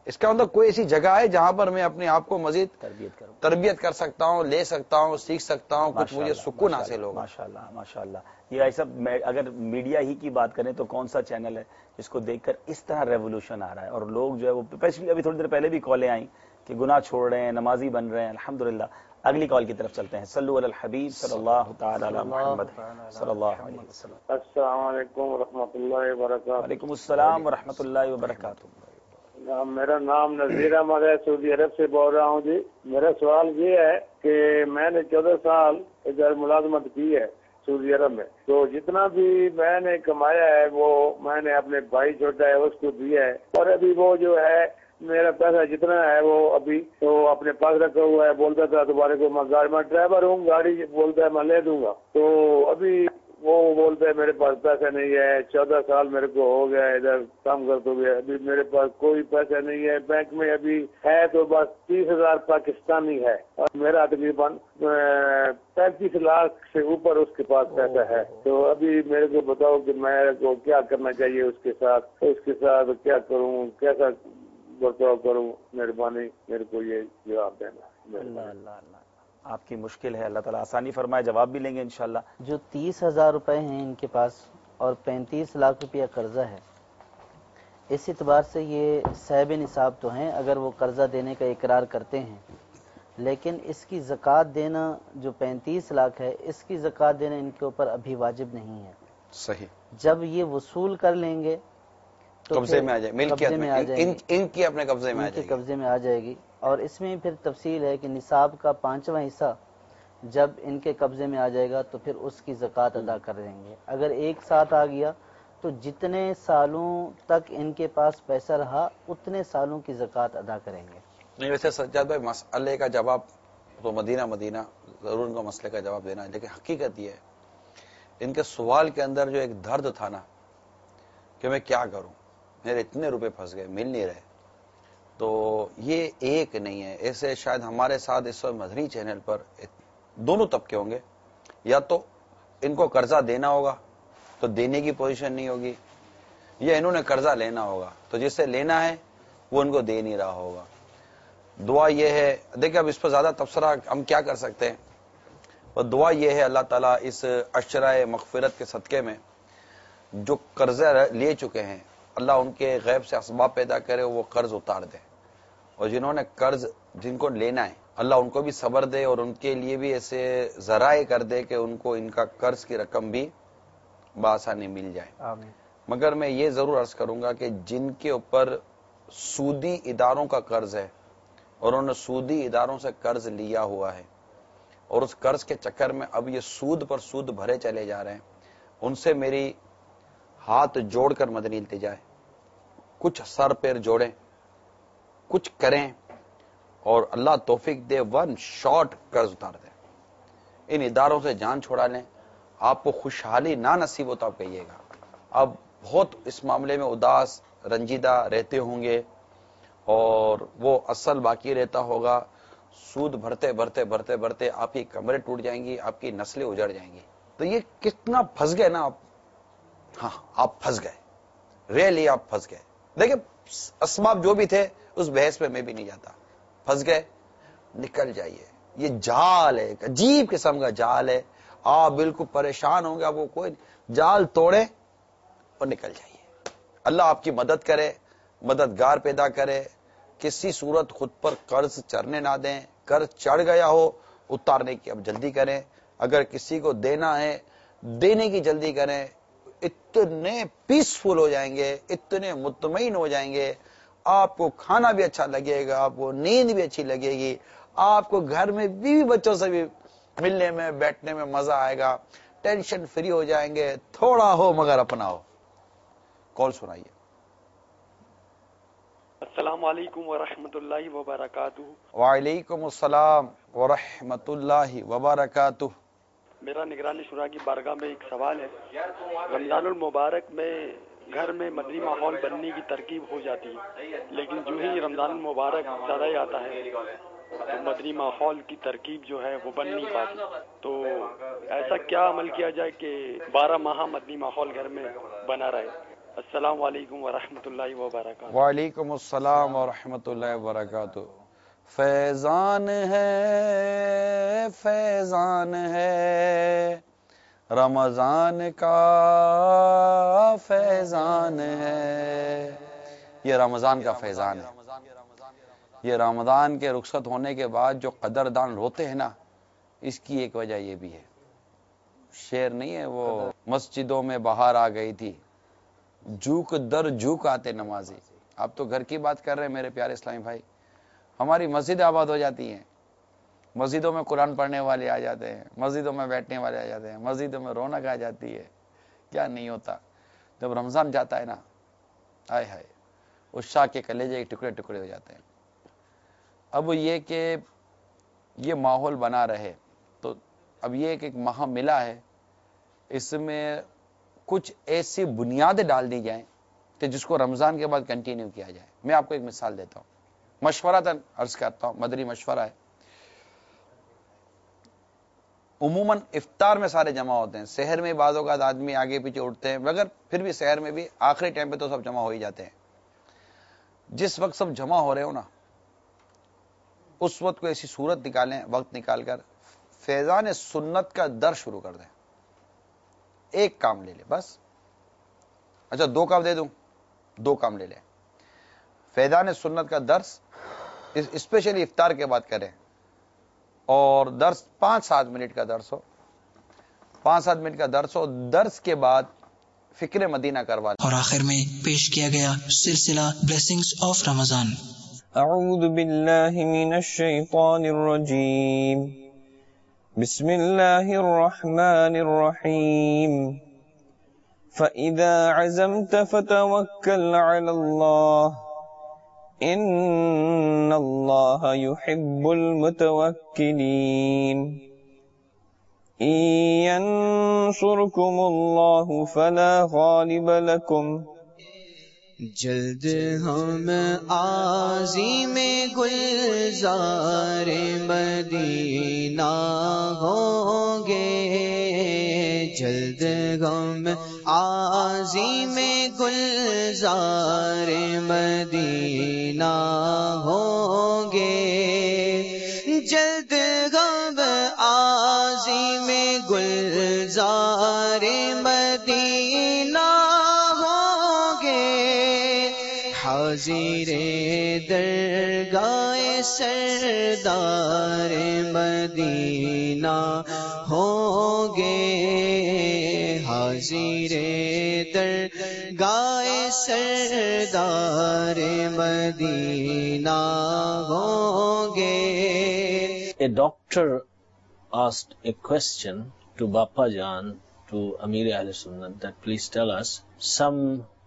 اس کا مطلب کوئی ایسی جگہ ہے جہاں پر میں اپنے آپ کو مزید تربیت کر سکتا ہوں، لے سکتا ہوں، سیکھ سکتا ہوں، کچھ مجھے سکون حاصل ہوگا. ماشاءاللہ ماشاءاللہ. یہ ایسا اگر میڈیا ہی کی بات کریں تو کون سا چینل ہے جس کو دیکھ کر اس طرح ریولوشن آ رہا ہے، اور لوگ جو ہے وہ اسپیشلی ابھی تھوڑی دیر پہلے بھی کالیں آئیں کہ گناہ چھوڑ رہے ہیں، نمازی بن رہے ہیں. الحمدللہ. اگلی کال کی طرف چلتے ہیں. صلو علی الحبیب صلی اللہ تعالی علی محمد صلی اللہ علیہ وسلم. السلام علیکم ورحمۃ اللہ وبرکاتہ. وعلیکم السلام ورحمۃ اللہ وبرکاتہ. میرا نام نذیر احمد ہے، سعودی عرب سے بول رہا ہوں جی. میرا سوال یہ ہے کہ میں نے 14 سال ادھر ملازمت کی ہے سعودی عرب میں، تو جتنا بھی میں نے کمایا ہے وہ میں نے اپنے بھائی چھوٹا ہے اس کو دیا ہے، اور ابھی وہ جو ہے میرا پیسہ جتنا ہے وہ ابھی تو اپنے پاس رکھا ہوا ہے. بولتا تھا تمہارے کو میں ڈرائیور ہوں، گاڑی بولتا ہے میں لے دوں گا، تو ابھی وہ بولتا ہے میرے پاس پیسہ نہیں ہے. 14 سال میرے کو ہو گیا ادھر کام کرتے ہوئے، ابھی میرے پاس کوئی پیسہ نہیں ہے. بینک میں ابھی ہے تو بس 30,000 پاکستانی ہے، اور میرا تقریباً 35 لاکھ سے اوپر اس کے پاس پیسہ ہے. تو ابھی میرے کو بتاؤ کہ میرے کو کیا کرنا چاہیے اس کے ساتھ کیا کروں، کیسا برتاؤ کروں. مہربانی میرے کو یہ جواب دینا. اللہ اللہ اللہ. آپ کی مشکل ہے، اللہ تعالیٰ آسانی فرمائے. جواب بھی لیں گے انشاءاللہ. جو 30,000 روپے ہیں ان کے پاس اور 35 لاکھ روپیہ قرضہ ہے، اس اعتبار سے یہ صاحب نصاب تو ہیں اگر وہ قرضہ دینے کا اقرار کرتے ہیں، لیکن اس کی زکوٰۃ دینا جو 35 لاکھ ہے اس کی زکوٰۃ دینا ان کے اوپر ابھی واجب نہیں ہے. صحیح. جب یہ وصول کر لیں گے تو قبضے میں آ جائے، ملکیت میں ان کی اپنے قبضے میں آ جائے گی، قبضے میں آ جائے گی. اور اس میں پھر تفصیل ہے کہ نصاب کا 5واں حصہ جب ان کے قبضے میں آ جائے گا تو پھر اس کی زکوٰۃ ادا کر دیں گے. اگر ایک ساتھ آ گیا تو جتنے سالوں تک ان کے پاس پیسہ رہا اتنے سالوں کی زکوٰۃ ادا کریں گے. نہیں ویسے سجاد بھائی مسئلے کا جواب تو مدینہ ضرور ان کو مسئلے کا جواب دینا ہے، لیکن حقیقت یہ ہے ان کے سوال کے اندر جو ایک درد تھا نا کہ میں کیا کروں، میرے اتنے روپے پھنس گئے، مل نہیں رہے. تو یہ ایک نہیں ہے، ایسے شاید ہمارے ساتھ اس وقت مدنی چینل پر دونوں طبقے ہوں گے. یا تو ان کو قرضہ دینا ہوگا تو دینے کی پوزیشن نہیں ہوگی، یا انہوں نے قرضہ لینا ہوگا تو جس سے لینا ہے وہ ان کو دے نہیں رہا ہوگا. دعا یہ ہے، دیکھیں اب اس پر زیادہ تبصرہ ہم کیا کر سکتے ہیں، اور دعا یہ ہے اللہ تعالیٰ اس عشرۂ مغفرت کے صدقے میں جو قرضہ لے چکے ہیں اللہ ان کے غیب سے اسباب پیدا کرے، وہ قرض اتار دے، اور جنہوں نے قرض جن کو لینا ہے اللہ ان کو بھی صبر دے اور ان کے لیے بھی ایسے ذرائع کر دے کہ ان کو ان کا قرض کی رقم بھی بآسانی مل جائے. آمین. مگر میں یہ ضرور عرض کروں گا کہ جن کے اوپر سودی اداروں کا قرض ہے اور انہوں نے سودی اداروں سے قرض لیا ہوا ہے اور اس قرض کے چکر میں اب یہ سود پر سود بھرے چلے جا رہے ہیں، ان سے میری ہاتھ جوڑ کر مدنی التجا ہے، کچھ سر پیر جوڑیں، کچھ کریں اور اللہ توفیق دے، 1 شاٹ قرض اتار دیں، ان اداروں سے جان چھوڑا لیں. آپ کو خوشحالی نہ نصیب ہو تو آپ کہیے گا. اب بہت اس معاملے میں اداس رنجیدہ رہتے ہوں گے اور وہ اصل باقی رہتا ہوگا. سود بھرتے بھرتے بھرتے بھرتے آپ کی کمریں ٹوٹ جائیں گی، آپ کی نسلیں اجڑ جائیں گی. تو یہ کتنا پھنس گئے نا آپ. ہاں آپ پھنس گئے، ریئلی آپ پھنس گئے. دیکھیں اسباب جو بھی تھے اس بحث میں بھی نہیں جاتا. پھنس گئے، نکل جائیے. یہ جال ہے، ایک عجیب قسم کا جال ہے. آپ بالکل پریشان ہوں گے، آپ کو کوئی جال توڑے اور نکل جائیے. اللہ آپ کی مدد کرے، مددگار پیدا کرے. کسی صورت خود پر قرض چڑھنے نہ دیں. قرض چڑھ گیا ہو اتارنے کی اب جلدی کریں. اگر کسی کو دینا ہے دینے کی جلدی کریں. اتنے پیسفل ہو جائیں گے، اتنے مطمئن ہو جائیں گے، آپ کو کھانا بھی اچھا لگے گا، آپ کو نیند بھی اچھی لگے گی، آپ کو گھر میں بیوی بچوں سے بھی ملنے میں بیٹھنے میں مزہ آئے گا. ٹینشن فری ہو جائیں گے. تھوڑا ہو مگر اپنا ہو. کال سنائیے. السلام علیکم ورحمۃ اللہ وبرکاتہ. وعلیکم السلام ورحمۃ اللہ وبرکاتہ. میرا نگرانی شورا کی بارگاہ میں ایک سوال ہے. رمضان المبارک میں گھر میں مدنی ماحول بننے کی ترکیب ہو جاتی ہے، لیکن جو ہی رمضان المبارک زیادہ ہی آتا ہے تو مدنی ماحول کی ترکیب جو ہے وہ بن نہیں پاتی. تو ایسا کیا عمل کیا جائے کہ 12 ماہ مدنی ماحول گھر میں بنا رہے؟ السلام علیکم ورحمۃ اللہ وبرکاتہ. وعلیکم السلام ورحمۃ اللہ وبرکاتہ. فیضان ہے فیضان ہے رمضان کا فیضان ہے. یہ رمضان کا فیضان ہے. یہ رمضان کے رخصت ہونے کے بعد جو قدردان روتے ہیں نا، اس کی ایک وجہ یہ بھی ہے. شعر نہیں ہے وہ، مسجدوں میں بہار آ گئی تھی، جھوک در جھوک آتے نمازی. آپ تو گھر کی بات کر رہے ہیں میرے پیارے اسلامی بھائی. ہماری مسجد آباد ہو جاتی ہیں، مسجدوں میں قرآن پڑھنے والے آ جاتے ہیں، مسجدوں میں بیٹھنے والے آ جاتے ہیں، مسجدوں میں رونق آ جاتی ہے. کیا نہیں ہوتا جب رمضان جاتا ہے نا، ہائے ہائے، اس شاہ کے کلیجے کے ٹکڑے ٹکڑے ہو جاتے ہیں. اب یہ کہ یہ ماحول بنا رہے تو اب یہ ایک ماہ ملا ہے، اس میں کچھ ایسی بنیادیں ڈال دی جائیں کہ جس کو رمضان کے بعد کنٹینیو کیا جائے. میں آپ کو ایک مثال دیتا ہوں، مشورہ عرض کرتا ہوں، مدری مشورہ ہے. عموماً افطار میں سارے جمع ہوتے ہیں، سحر میں بعض اوقات آدمی آگے پیچھے اٹھتے ہیں، مگر پھر بھی سحر میں بھی آخری ٹائم پہ تو سب جمع ہو ہی جاتے ہیں. جس وقت سب جمع ہو رہے ہو نا، اس وقت کو ایسی صورت نکالیں، وقت نکال کر فیضان سنت کا درس شروع کر دیں. ایک کام لے لیں بس. اچھا 2 کام دے دوں، 2 کام لے لیں. فیضان سنت کا درس اسپیشلی افطار کے بعد کریں، اور درس 5-7 منٹ کا درس ہو، 5-7 منٹ کا درس ہو. درس کے بعد فکر مدینہ کروا لیں. اور آخر میں پیش کیا گیا سلسلہ بلیسنگز آف رمضان. اعوذ باللہ من الشیطان الرجیم، بسم اللہ الرحمن الرحیم. فَإِذَا عَزَمْتَ فَتَوَكَّلْ عَلَى اللَّهِ إِنَّ اللَّهَ يُحِبُّ الْمُتَوَكِّلِينَ. إِن يَنصُرْكُمُ اللَّهُ فَلَا غَالِبَ لَكُمْ. جلد ہم عازم گلزار مدینہ ہوں گے، جلد ہم عازم گلزار مدینہ ہوں گے، جلد ہم عازم گلزار مدینہ ہوں گے، حاضر درگاہ سردار مدینہ ہوں گے، حاضر درگاہ سردار مدینہ ہوں گے. A doctor asked a question to Bappa Jan, to Amir Ahl Sunnah, that please tell us some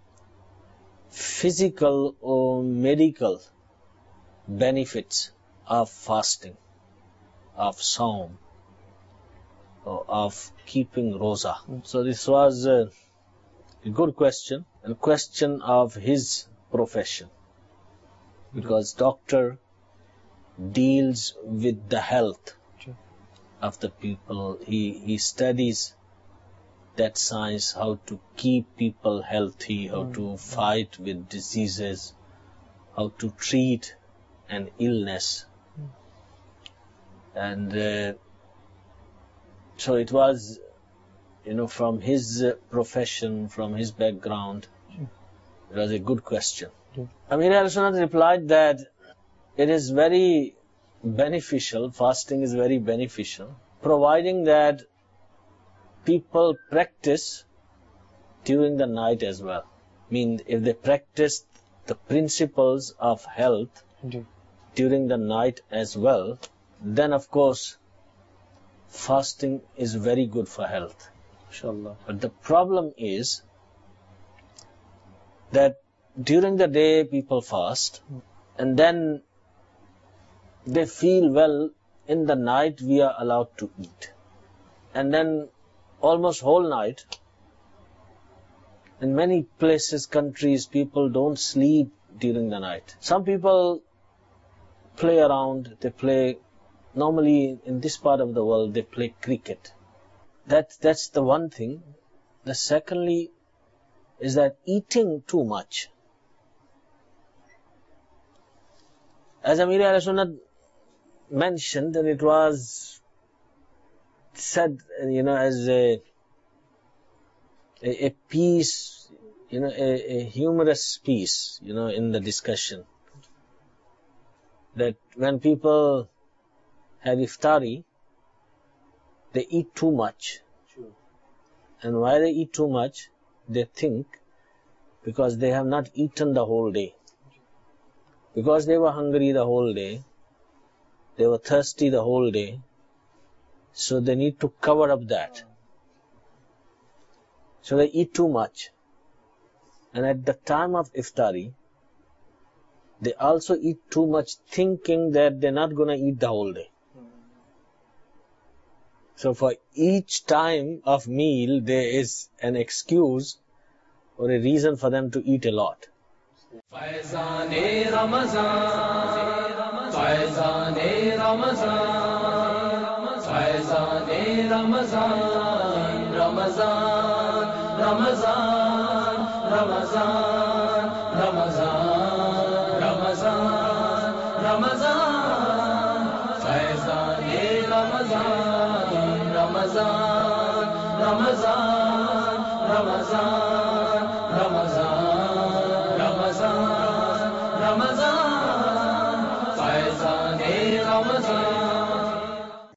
physical or medical benefits of fasting, of Saum, or of keeping Roza. So this was a good question, and question of his profession, because doctor deals with the health of the people. He studies that science, how to keep people healthy, how to fight with diseases, how to treat an illness. And so it was, from his profession, from his background, it was a good question. Amir al-Sunnat replied that it is very beneficial, fasting is very beneficial, providing that people practice during the night as well. I mean, if they practice the principles of health during the night as well, then of course fasting is very good for health. Inshallah. But the problem is that during the day people fast, and then they feel, well, in the night we are allowed to eat. And then almost whole night, in many places, countries, people don't sleep during the night. Some people play around, they play, normally in this part of the world, they play cricket. That's the one thing. The secondly, is that eating too much. As Amir Ahl Sunnat mentioned, and it was said, as a piece, a humorous piece, in the discussion, that when people have iftari, they eat too much. And why they eat too much? They think because they have not eaten the whole day. Because they were hungry the whole day, they were thirsty the whole day, so they need to cover up that. So they eat too much. And at the time of iftari, they also eat too much thinking that they're not going to eat the whole day. So for each time of meal, there is an excuse or a reason for them to eat a lot. Faizane Ramazan, Faizane Ramazan, Faizane Ramazan, Ramazan, Ramazan, Ramazan, Ramazan, Ramazan, Ramazan, Faizane Ramazan, Ramazan, Ramazan, Ramazan, Ramazan, Ramazan, Faizane Ramazan.